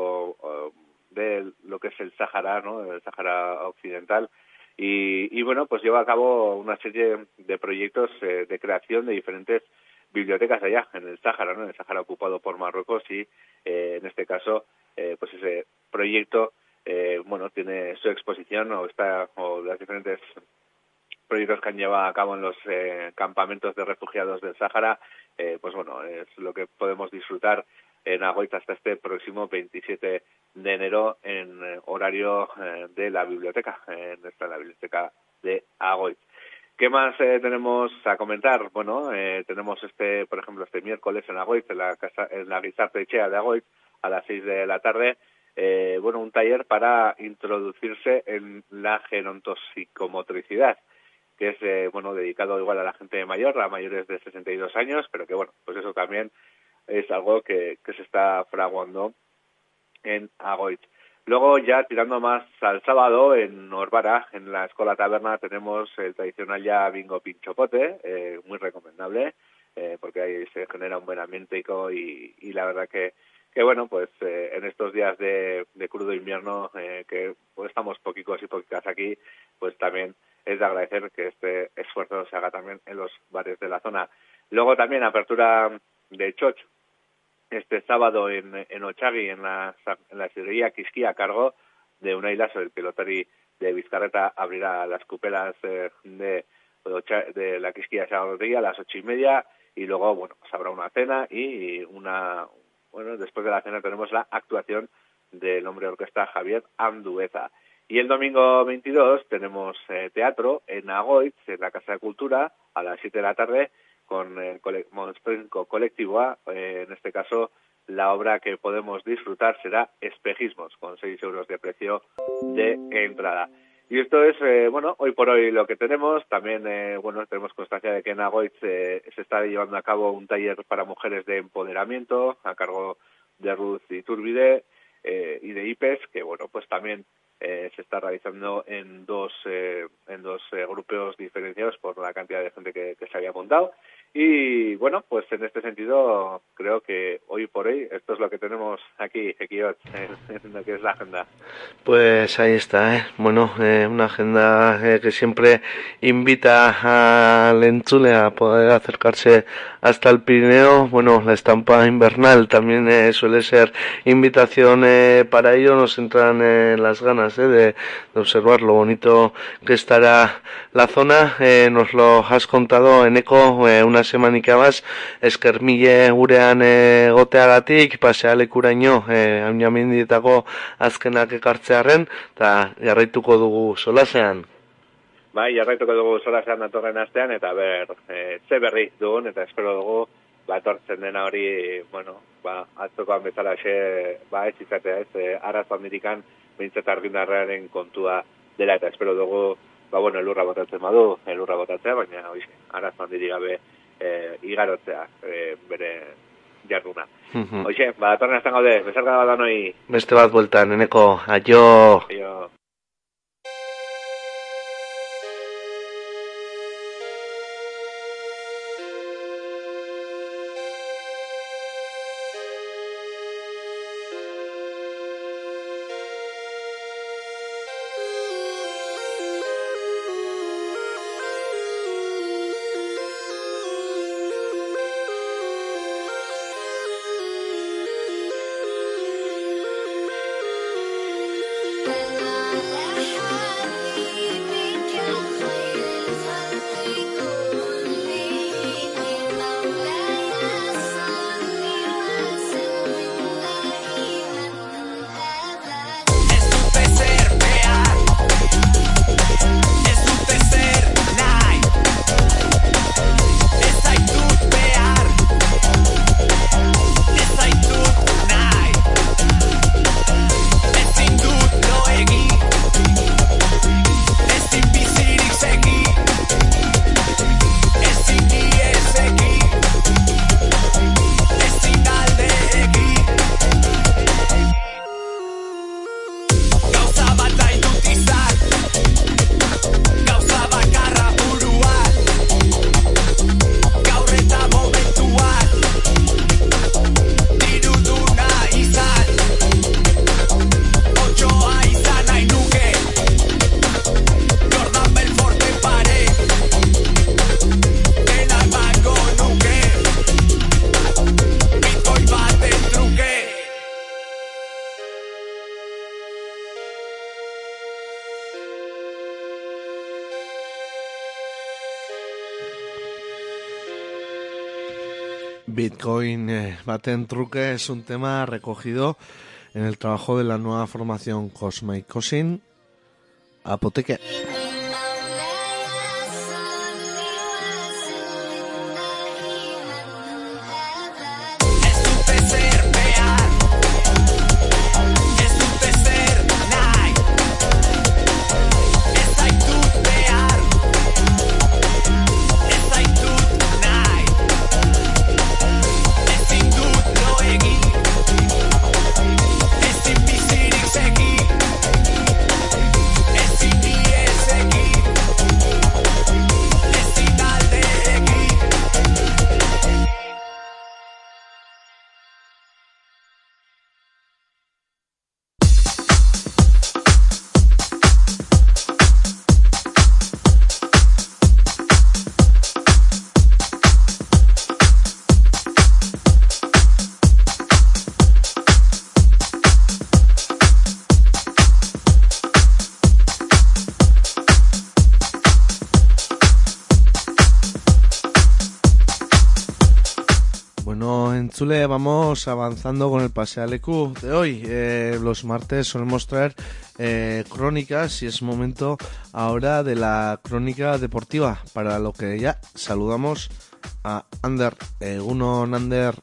de lo que es el Sáhara, ¿no? El Sáhara Occidental. Y pues lleva a cabo una serie de proyectos de creación de diferentes bibliotecas allá en el Sáhara, ¿no? En el Sáhara ocupado por Marruecos, y en este caso pues ese proyecto tiene su exposición o las diferentes proyectos que han llevado a cabo en los campamentos de refugiados del Sáhara. Es lo que podemos disfrutar en Agoitz hasta este próximo 27 de enero en horario de la biblioteca, en la biblioteca de Agoitz. ¿Qué más tenemos a comentar? Tenemos por ejemplo, este miércoles en Agoitz, en la Gizarte Etxea de Agoitz, a las 6 de la tarde, un taller para introducirse en la gerontoxicomotricidad, que es dedicado igual a la gente mayor, a mayores de 62 años, pero que pues eso también es algo que se está fraguando en Agoitz. Luego, ya tirando más al sábado, en Orbara, en la Escola Taberna, tenemos el tradicional ya bingo pinchopote, muy recomendable, porque ahí se genera un buen ambiente y la verdad que en estos días de crudo invierno, que pues estamos poquicos y poquicas aquí, pues también es de agradecer que este esfuerzo se haga también en los bares de la zona. Luego también apertura de Choch este sábado en Ochagui, en la sidrería Quisquia, a cargo de Unai Lasso, el pilotari de Bizkarreta. Abrirá las cupelas de la Quisquia Sidrería a las 8:30, y luego habrá una cena y después de la cena tenemos la actuación del hombre orquesta Javier Andueza. Y el domingo 22 tenemos teatro en Agoitz, en la Casa de Cultura, a las 7 de la tarde, con Monstrenco Colectivoa. En este caso, la obra que podemos disfrutar será Espejismos, con 6 euros de precio de entrada. Y esto es, hoy por hoy lo que tenemos. También, tenemos constancia de que en Agoitz se está llevando a cabo un taller para mujeres de empoderamiento, a cargo de Ruth Iturbide y de IPES, que, pues también se está realizando en dos grupos diferenciados por la cantidad de gente que se había apuntado. Y pues en este sentido creo que hoy por hoy esto es lo que tenemos aquí en lo que es la agenda. Pues ahí está, una agenda que siempre invita al entzule a poder acercarse hasta el Pirineo. La estampa invernal también suele ser invitación para ello. Nos entran las ganas de observar lo bonito que estará la zona. Nos lo has contado en Eco una semanica más. Eskermile gurean goteagatik, pasealekuraino Añamendietako azkenak ekartzearren, eta jarraituko dugu solasean. Bai, jarraituko dugu solasean datorren astean, eta ze berri dugun, eta espero dugu etortzen dena hori, atzokoan bezalaxe, ez izatea, arazo Amerikan behintzat argindarraren kontua dela, eta espero dugu, elurra botatzen badu, elurra botatzea, baina arazo handirik gabe igarotzea bere jarduna. Hoxe, datorren astean gaude, bezarka bat danoi. Beste bat bueltan, Eneko, aio. Aio. Bitcoin baten truque es un tema recogido en el trabajo de la nueva formación Cosma y Cosin Apoteque. Entzule, vamos avanzando con el Pasealeku de hoy. Los martes solemos traer crónicas y es momento ahora de la crónica deportiva, para lo que ya saludamos a Ander. Egunon, Ander.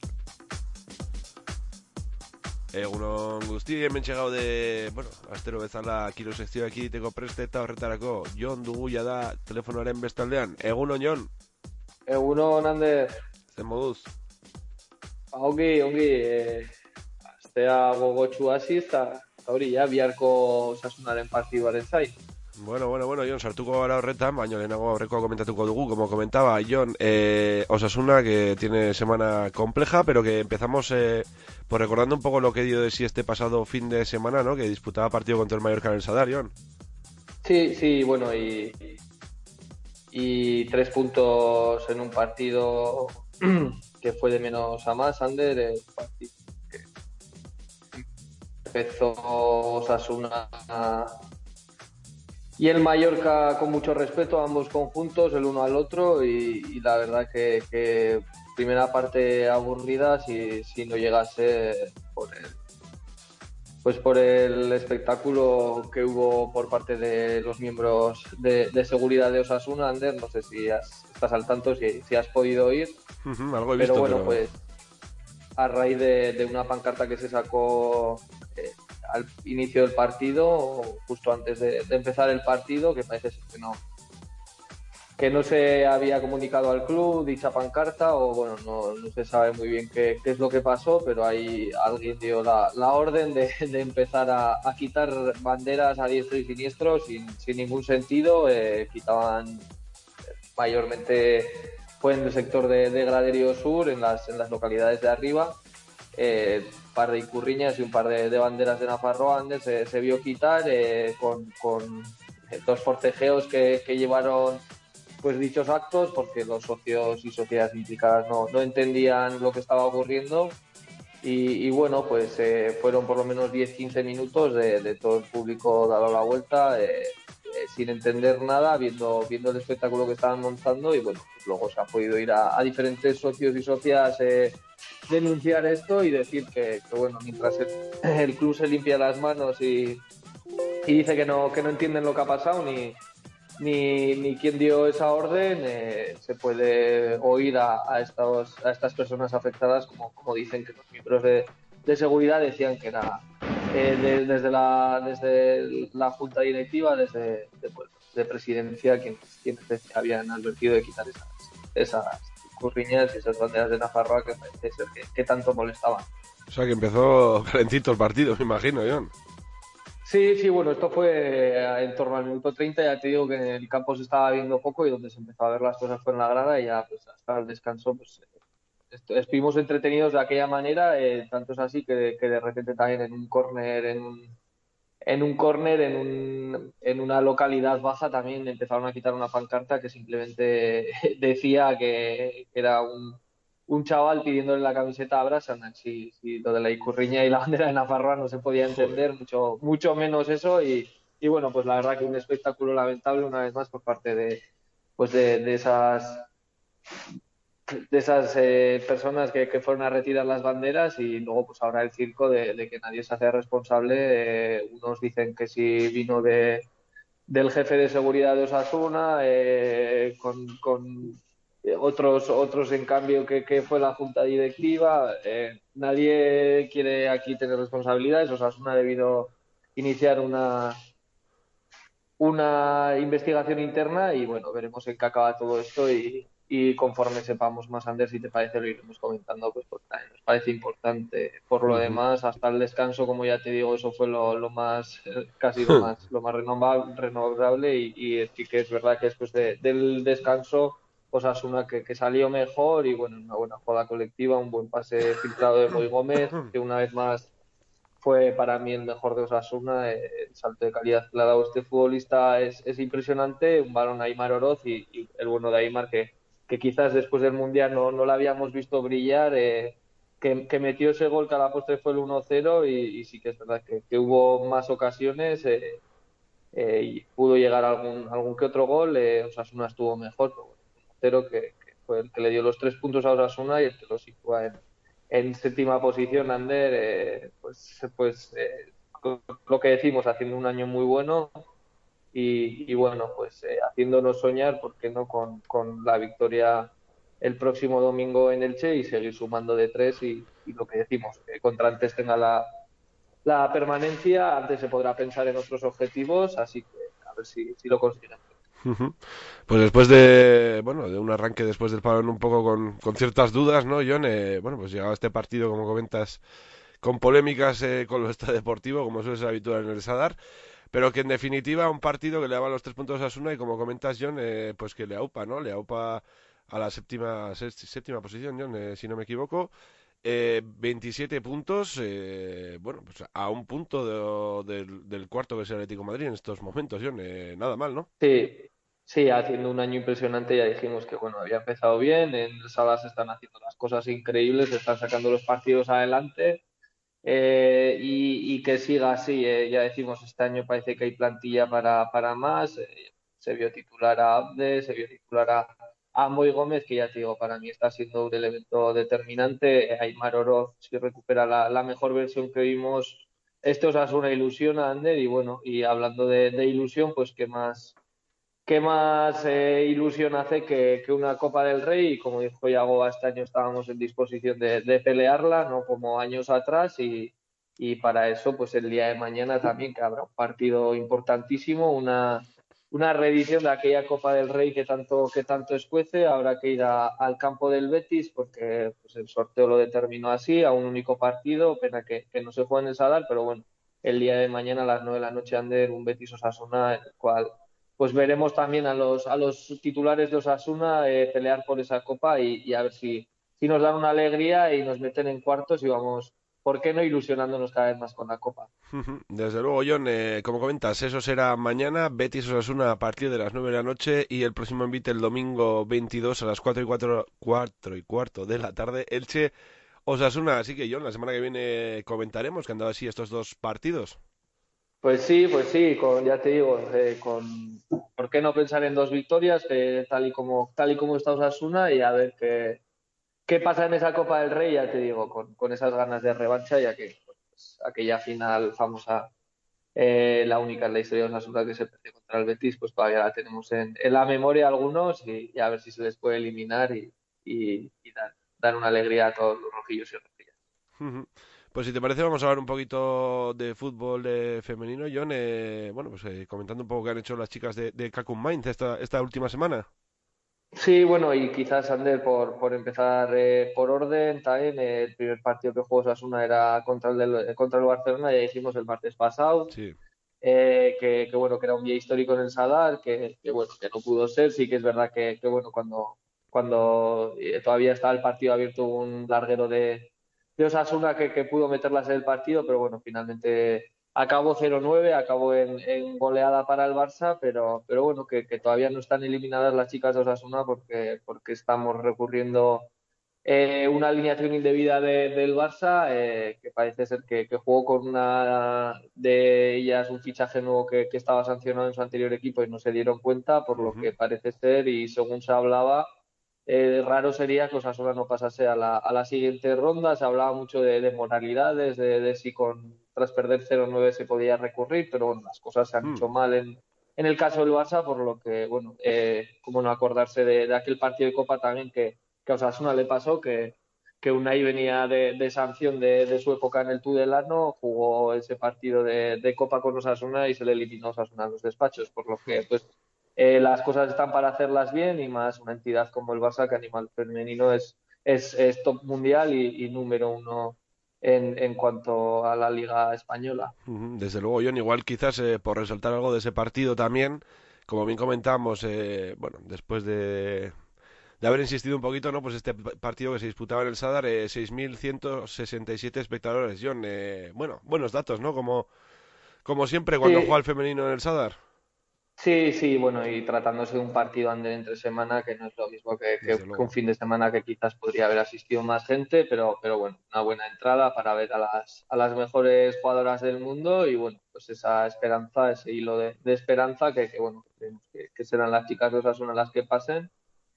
Egunon guzti, hemen txegaude, astero bezala kiro sekzioa ekiditeko preste eta horretarako Jon dugu da telefonoaren bestaldean. Egunon, Jon. Egunon, Ander. Zen moduz? Ongi, astea gogotxu hasi eta hori ja biharko Osasunaren partiduaren zain. Bueno, Jon, sartuko gara horretan, baina lehenago aurrekoa komentatuko dugu, como comentaba Jon, Osasuna que tiene semana compleja, pero que empezamos por recordando un poco lo que dio de sí este pasado fin de semana, ¿no? Que disputaba partido contra el Mallorca en el Sadar, Jon. Sí, bueno, y 3 puntos en un partido que fue de menos a más, Ander, el partido que empezó Osasuna y el Mallorca con mucho respeto a ambos conjuntos, el uno al otro, y la verdad que primera parte aburrida si no llegase por el espectáculo que hubo por parte de los miembros de seguridad de Osasuna. Ander, no sé si estás al tanto, si has podido ir. Algo he visto, pero bueno, pues a raíz de una pancarta que se sacó al inicio del partido, justo antes de empezar el partido, que parece ser que no se había comunicado al club dicha pancarta, o bueno, no se sabe muy bien qué es lo que pasó, pero ahí alguien dio la orden de empezar a quitar banderas a diestro y siniestro sin ningún sentido. Quitaban mayormente, fue en el sector de Graderío Sur, en las localidades de arriba, par de icurriñas y un par de banderas de Nafarroa. Andes se vio quitar con 2 forcejeos que llevaron pues dichos actos, porque los socios y sociedades implicadas no entendían lo que estaba ocurriendo, y bueno, pues fueron por lo menos 10-15 minutos de todo el público dando la vuelta, sin entender nada, viendo el espectáculo que estaban montando. Y bueno, pues luego se ha podido ir a diferentes socios y socias denunciar esto y decir que bueno, mientras el club se limpia las manos y dice que no entienden lo que ha pasado ni quién dio esa orden, se puede oír a estas personas afectadas, como dicen que los miembros de seguridad decían que era desde la junta directiva, desde de presidencia, quienes habían advertido de quitar esas curriñas y esas banderas de Nafarroa que parece ser que tanto molestaban. O sea que empezó calentito el partido, me imagino, Jon. Sí, bueno, esto fue en torno al minuto 30, ya te digo que en el campo se estaba viendo poco, y donde se empezó a ver las cosas fue en la grada, y ya pues hasta el descanso pues estuvimos entretenidos de aquella manera. Tanto es así que de repente también en un córner, en una localidad baja, también empezaron a quitar una pancarta que simplemente decía que era un chaval pidiéndole la camiseta a Brasanac. Si lo de la icurriña y la bandera de Nafarroa no se podía entender, mucho menos eso. Y bueno, pues la verdad que un espectáculo lamentable una vez más por parte de esas de esas personas que fueron a retirar las banderas y luego pues ahora el circo de que nadie se hace responsable. Unos dicen que si vino del jefe de seguridad de Osasuna, con otros en cambio que fue la junta directiva. Nadie quiere aquí tener responsabilidades. Osasuna ha debido iniciar una investigación interna y bueno, veremos en qué acaba todo esto y conforme sepamos más, Ander, si te parece, lo iremos comentando, pues porque también nos parece importante. Por lo demás, hasta el descanso, como ya te digo, eso fue lo más, casi lo más renovable y sí que es verdad que después del descanso, Osasuna que salió mejor y bueno, una buena jugada colectiva, un buen pase filtrado de Moy Gómez, que una vez más fue para mí el mejor de Osasuna. El salto de calidad que le ha dado este futbolista es impresionante. Un balón a Aimar Oroz y el bueno de Aimar que quizás después del Mundial no lo habíamos visto brillar, que metió ese gol que a la postre fue el 1-0 y sí que es verdad que hubo más ocasiones y pudo llegar algún que otro gol. Osasuna estuvo mejor, pero bueno, 1-0 que fue el que le dio los 3 puntos a Osasuna y el que lo sitúa en séptima posición. Ander, lo que decimos, haciendo un año muy bueno y bueno, pues haciéndonos soñar, ¿por qué no?, con la victoria el próximo domingo en Elche y seguir sumando de 3 y lo que decimos, que contra antes tenga la permanencia, antes se podrá pensar en otros objetivos, así que a ver si lo consiguen. Ujú. Pues después de un arranque después del parón un poco con ciertas dudas, ¿no, John? Pues llegaba este partido, como comentas, con polémicas con lo extradeportivo, como suele ser habitual en el Sadar, pero que en definitiva un partido que le daba los 3 puntos a Osasuna y, como comentas, John, pues que le aupa, ¿no? Le aupa a la séptima posición, John, si no me equivoco. 27 puntos, pues a un punto del cuarto, que es el Atlético de Madrid en estos momentos, John. Nada mal, ¿no? Sí, haciendo un año impresionante. Ya dijimos que bueno, había empezado bien, en el Sadar se están haciendo las cosas increíbles, se están sacando los partidos adelante. Y que siga así. Ya decimos, este año parece que hay plantilla para más. Se vio titular a Abde, se vio titular a Moy Gómez, que ya te digo, para mí está siendo un elemento determinante. Aimar Oroz, si recupera la mejor versión que vimos, este Osasuna ilusiona, Ander, y bueno, y hablando de ilusión, pues ¿qué más ilusión hace que una Copa del Rey? Y como dijo Yago, este año estábamos en disposición de pelearla, no como años atrás, y para eso, pues el día de mañana también, que habrá un partido importantísimo, una reedición de aquella Copa del Rey que tanto escuece. Habrá que ir al campo del Betis porque pues el sorteo lo determinó así, a un único partido. Pena que no se juegue en el Sadar, pero bueno, el día de mañana a las 9 de la noche, Ander, un Betis Osasuna, en el cual pues veremos también a los titulares de Osasuna pelear por esa copa y a ver si nos dan una alegría y nos meten en cuartos y vamos, ¿por qué no?, ilusionándonos cada vez más con la copa. Desde luego, John, como comentas, eso será mañana, Betis Osasuna a partir de las 9 de la noche y el próximo envite el domingo 22 a las 4:15 de la tarde, Elche Osasuna. Así que, John, la semana que viene comentaremos que han dado así estos dos partidos. Pues sí, ya te digo, ¿por qué no pensar en 2 victorias, tal y como está Osasuna, y a ver qué pasa en esa Copa del Rey? Ya te digo, con esas ganas de revancha, ya que pues, aquella final famosa, la única en la historia de Osasuna que se perdió contra el Betis, pues todavía la tenemos en la memoria algunos, y a ver si se les puede eliminar y dar una alegría a todos los rojillos y rojillas. Pues si te parece, vamos a hablar un poquito de fútbol femenino, John. Comentando un poco qué han hecho las chicas de Kakun Mainz esta última semana. Sí, bueno, y quizás, Ander, por empezar por orden, también el primer partido que jugó Osasuna era contra el Barcelona, ya dijimos el martes pasado. Sí. Que bueno, que era un día histórico en el Sadar, que bueno, que no pudo ser. Sí que es verdad que bueno, cuando todavía estaba el partido abierto, hubo un larguero de Osasuna que pudo meterlas en el partido, pero bueno, finalmente acabó 0-9, acabó en goleada para el Barça, pero bueno, que todavía no están eliminadas las chicas de Osasuna porque estamos recurriendo una alineación indebida del Barça, que parece ser que jugó con una de ellas un fichaje nuevo que estaba sancionado en su anterior equipo y no se dieron cuenta, por lo que parece ser, y según se hablaba, raro sería que Osasuna no pasase a la siguiente ronda. Se hablaba mucho de moralidades, de si tras perder 0-9 se podía recurrir, pero bueno, las cosas se han hecho mal en el caso del Barça, por lo que, bueno, cómo no acordarse de aquel partido de Copa también que a Osasuna le pasó, que Unai venía de sanción de su época en el Tudelano, jugó ese partido de Copa con Osasuna y se le eliminó a Osasuna a los despachos, por lo que pues las cosas están para hacerlas bien, y más una entidad como el Barça, que a nivel femenino es top mundial y número uno en cuanto a la Liga Española. Desde luego, John, igual quizás por resaltar algo de ese partido también, como bien comentamos, bueno, después de haber insistido un poquito, ¿no? Pues este partido que se disputaba en el Sadar, 6.167 espectadores, John. Bueno, buenos datos, ¿no? Como siempre cuando juega el femenino en el Sadar. Sí, bueno, y tratándose de un partido entre semana, que no es lo mismo que un fin de semana, que quizás podría haber asistido más gente, pero bueno, una buena entrada para ver a las mejores jugadoras del mundo, y bueno, pues esa esperanza, ese hilo de esperanza que bueno, creemos que serán las chicas de Osasuna las que pasen.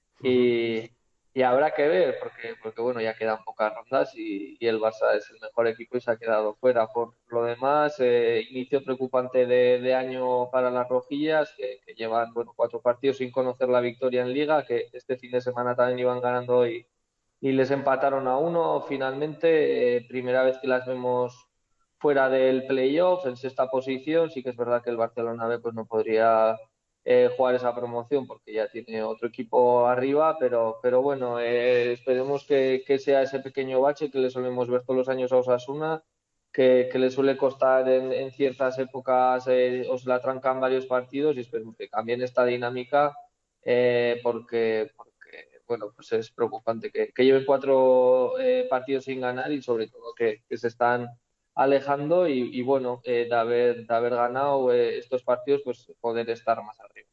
Y habrá que ver, porque bueno, ya quedan pocas rondas y el Barça es el mejor equipo y se ha quedado fuera. Por lo demás, inicio preocupante de año para las rojillas, que llevan 4 partidos sin conocer la victoria en Liga, que este fin de semana también iban ganando y les empataron a 1 finalmente. Primera vez que las vemos fuera del playoff, en sexta posición. Sí que es verdad que el Barcelona B pues no podría jugar esa promoción porque ya tiene otro equipo arriba, pero bueno, esperemos que sea ese pequeño bache que le solemos ver todos los años a Osasuna, que le suele costar en ciertas épocas, os la trancan varios partidos, y esperemos que cambien esta dinámica, porque bueno, pues es preocupante que lleven 4 partidos sin ganar, y sobre todo que se están alejando, y bueno, de haber ganado estos partidos, pues poder estar más arriba.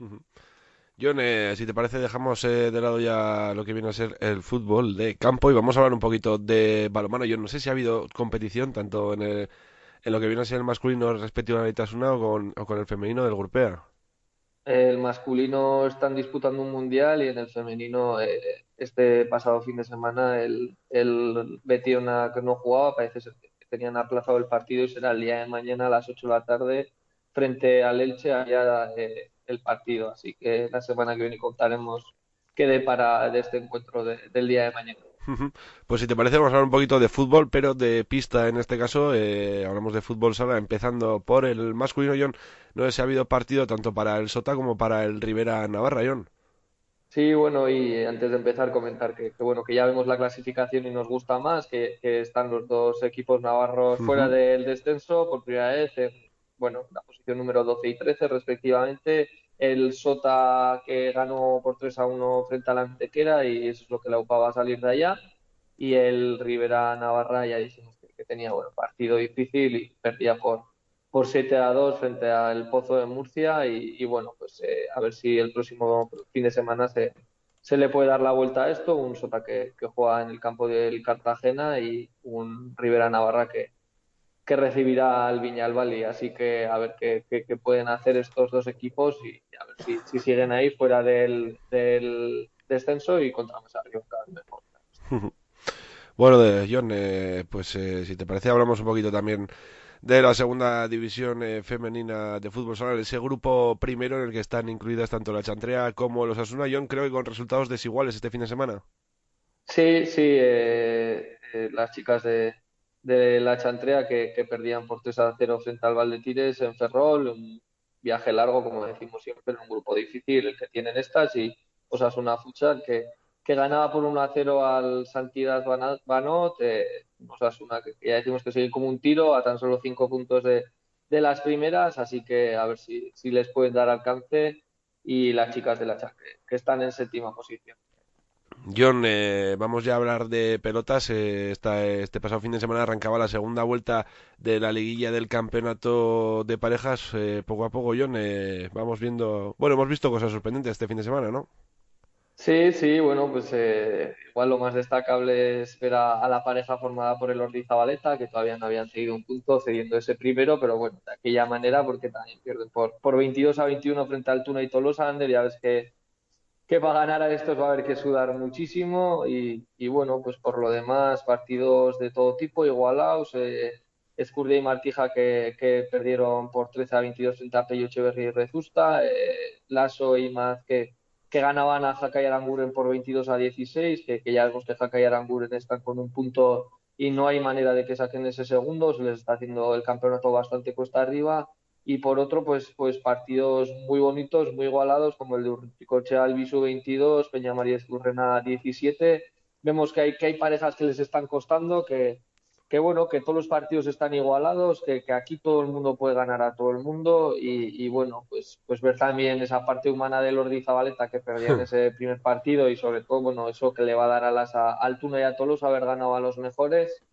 John, si te parece, dejamos de lado ya lo que viene a ser el fútbol de campo y vamos a hablar un poquito de balonmano. Yo no sé si ha habido competición tanto en lo que viene a ser el masculino respectivo de Itasuna o con el femenino del Gurpea. El masculino están disputando un mundial, y en el femenino, este pasado fin de semana, el Betiona, que no jugaba, parece ser que tenían aplazado el partido y será el día de mañana a las 8 de la tarde frente al Elche, allá el partido. Así que la semana que viene contaremos qué depara de este encuentro del día de mañana. Pues si te parece, vamos a hablar un poquito de fútbol, pero de pista en este caso. Hablamos de fútbol sala, empezando por el masculino, John. No sé si ha habido partido tanto para el Sota como para el Rivera Navarra, John. Sí, bueno, y antes de empezar comentar que bueno, que ya vemos la clasificación y nos gusta más, que están los dos equipos navarros fuera del descenso por primera vez en, bueno, la posición número 12 y 13 respectivamente. El Sota, que ganó por 3-1 frente a la Antequera, y eso es lo que la UPA va a salir de allá. Y el Rivera Navarra, ya dijimos que tenía partido difícil y perdía por 7-2 frente al Pozo de Murcia, y bueno, pues a ver si el próximo fin de semana se le puede dar la vuelta a esto. Un Sota que juega en el campo del Cartagena, y un Rivera Navarra que recibirá al Viñalbali. Así que a ver qué pueden hacer estos dos equipos, y a ver si siguen ahí fuera del descenso y contra más arriba cada vez mejor. Bueno, John, pues si te parece, hablamos un poquito también de la segunda división femenina de fútbol sala, ese grupo primero en el que están incluidas tanto la Chantrea como los Asuna. John, creo que con resultados desiguales este fin de semana. Sí, las chicas de la Chantrea que perdían por 3-0 frente al Valdetires en Ferrol, un viaje largo, como decimos siempre, en un grupo difícil el que tienen estas, y Osasuna Futsal que ganaba por 1-0 al Santidad Banot. Osasuna que ya decimos que sigue como un tiro a tan solo 5 puntos de las primeras, así que a ver si les pueden dar alcance, y las chicas de la Chantrea que están en séptima posición. John, vamos ya a hablar de pelotas. Este pasado fin de semana arrancaba la segunda vuelta de la liguilla del campeonato de parejas. Poco a poco, John, vamos viendo... Bueno, hemos visto cosas sorprendentes este fin de semana, ¿no? Sí, bueno, pues igual lo más destacable es ver a la pareja formada por el Ordi-Zabaleta, que todavía no habían seguido un punto, cediendo ese primero, pero bueno, de aquella manera, porque también pierden por 22-21 frente al Tuna y Tolosa. Ander, ya ves que para ganar a estos va a haber que sudar muchísimo y bueno, pues por lo demás, partidos de todo tipo, igualados. Ezcurdia y Martija que perdieron por 13-22 frente a Pello Echeverri y Rezusta. Lasso y Imaz que ganaban a Jaca y Aranguren por 22-16, que ya vemos que Jaca y Aranguren están con un punto y no hay manera de que saquen ese segundo, se les está haciendo el campeonato bastante cuesta arriba. Y por otro, pues partidos muy bonitos, muy igualados, como el de Urruticoechea Albisu 22, Peña María Ezcurrena 17. Vemos que hay parejas que les están costando, que bueno, que todos los partidos están igualados, que aquí todo el mundo puede ganar a todo el mundo y bueno, pues ver también esa parte humana de Lordi Zabaleta que perdía en ese primer partido y sobre todo, bueno, eso que le va a dar alas a Altuna y a Tolosa haber ganado a los mejores.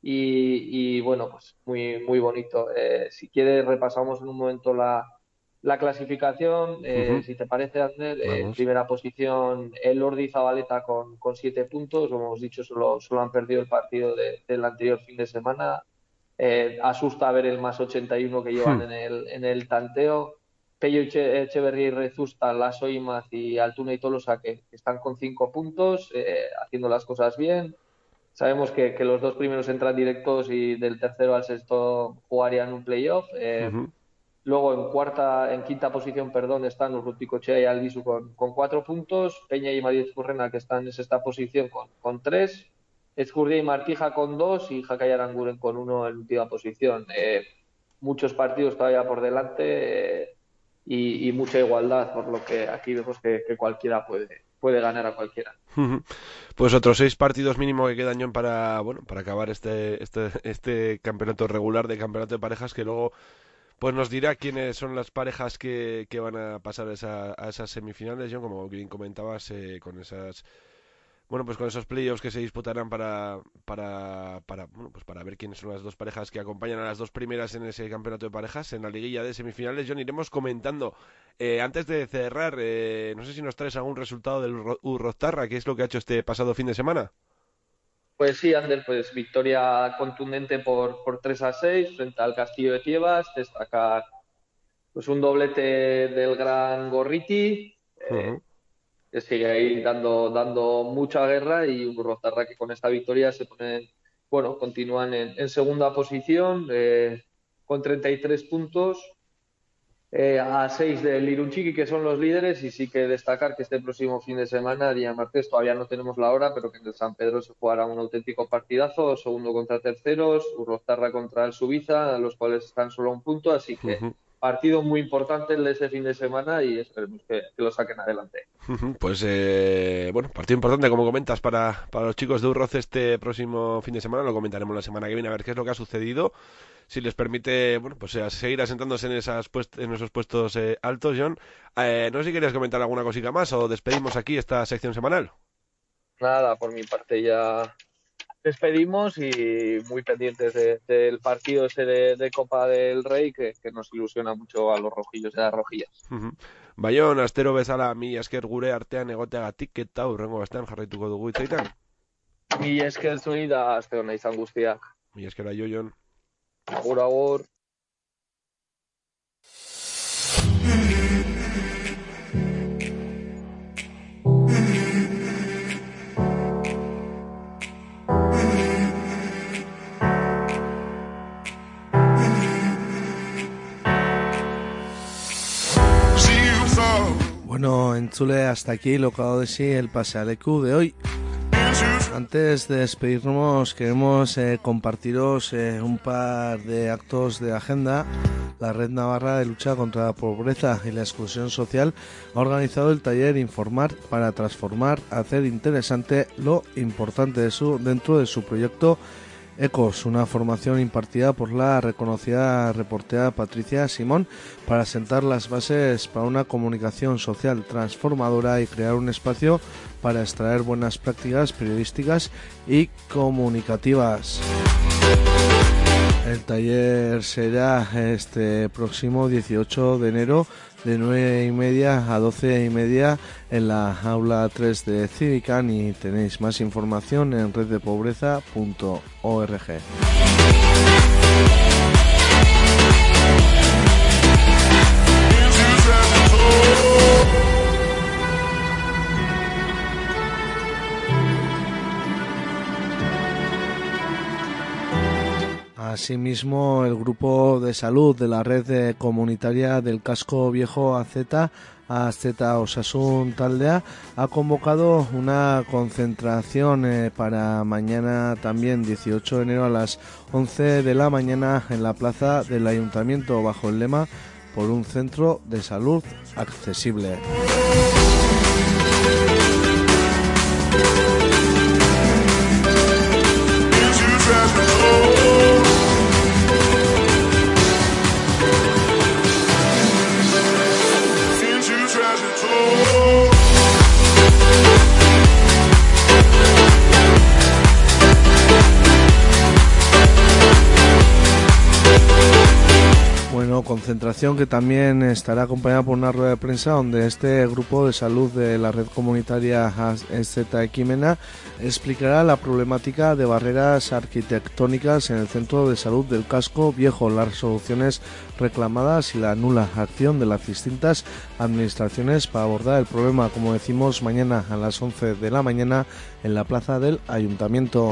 Y bueno, pues muy, muy bonito. Si quieres repasamos en un momento la clasificación. Si te parece, Ander, en primera posición el Lordi Zabaleta con 7 puntos. Como hemos dicho, solo han perdido el partido del anterior fin de semana. Asusta ver el más 81 que llevan en el tanteo. Pello Echeverri y Rezusta, Lasso Imaz y Altuna y Tolosa que están con 5 puntos, haciendo las cosas bien. Sabemos que los dos primeros entran directos y del tercero al sexto jugarían un playoff. Luego en quinta posición, están Urruticoechea y Albisu con 4 puntos. Peña y María Ezcurrena que están en sexta posición con 3. Ezcurdia y Martija con 2 y Jaca y Aranguren con 1 en última posición. Muchos partidos todavía por delante y mucha igualdad, por lo que aquí vemos que cualquiera puede ganar a cualquiera. Pues otros 6 partidos mínimo que quedan, John, para acabar este campeonato regular de campeonato de parejas, que luego pues nos dirá quiénes son las parejas que van a pasar a esas semifinales, John, como bien comentabas, con esas pues con esos playoffs que se disputarán para ver quiénes son las dos parejas que acompañan a las dos primeras en ese campeonato de parejas, en la liguilla de semifinales. John, iremos comentando. Antes de cerrar, no sé si nos traes algún resultado del Urroztarra, ¿qué es lo que ha hecho este pasado fin de semana? Pues sí, Ander, pues victoria contundente por 3-6 frente al Castillo de Tiebas. Destacar pues un doblete del gran Gorriti, que sigue ahí dando mucha guerra, y un Urroztarra que con esta victoria se ponen, continúan en segunda posición con 33 puntos, a 6 del Irunchiki, que son los líderes. Y sí que destacar que este próximo fin de semana, día martes, todavía no tenemos la hora, pero que en el San Pedro se jugará un auténtico partidazo, segundo contra terceros, Urroztarra contra el Subiza, los cuales están solo a un punto, así que partido muy importante el de ese fin de semana y esperemos que lo saquen adelante. Pues partido importante, como comentas, para los chicos de Urroz este próximo fin de semana. Lo comentaremos la semana que viene a ver qué es lo que ha sucedido, si les permite seguir asentándose en esos puestos altos. John, no sé si querías comentar alguna cosita más o despedimos aquí esta sección semanal. Nada, por mi parte ya despedimos y muy pendientes del partido ese de Copa del Rey que nos ilusiona mucho a los rojillos y a las rojillas. Baion, astero bezala, mi esker gure artean egoteagatik eta hurrengo bastean jarraituko dugu hitzaitan. Mi esker zuni da aste hona izan guztiak. Mi esker aio, Jon. Agur, agur. Bueno, entzule, hasta aquí lo que ha dado de sí el Pasealeku de hoy. Antes de despedirnos, queremos compartiros un par de actos de agenda. La Red Navarra de Lucha contra la Pobreza y la Exclusión Social ha organizado el taller Informar para Transformar, hacer interesante lo importante dentro de su proyecto ECOS, una formación impartida por la reconocida reportera Patricia Simón para sentar las bases para una comunicación social transformadora y crear un espacio para extraer buenas prácticas periodísticas y comunicativas. El taller será este próximo 18 de enero de 9:30 a 12:30 en la aula 3 de Civican, y tenéis más información en reddepobreza.org. Asimismo, el grupo de salud de la red comunitaria del casco viejo AZ Osasun Taldea ha convocado una concentración para mañana también 18 de enero a las 11 de la mañana en la plaza del Ayuntamiento bajo el lema por un centro de salud accesible. Bueno, concentración que también estará acompañada por una rueda de prensa donde este grupo de salud de la red comunitaria AZ Equimena explicará la problemática de barreras arquitectónicas en el centro de salud del casco viejo, las soluciones reclamadas y la nula acción de las distintas administraciones para abordar el problema, como decimos, mañana a las 11 de la mañana en la plaza del Ayuntamiento.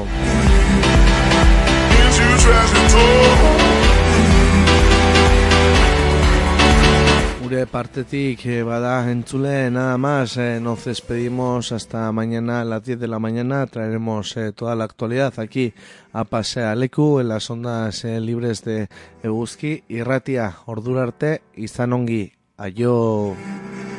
Gure partetik bada entzule, nada más, nos despedimos hasta mañana a las 10 de la mañana, traeremos toda la actualidad aquí a Pasea Leku en las ondas libres de Eguzki Irratia, ordura arte, izan ongi, aio.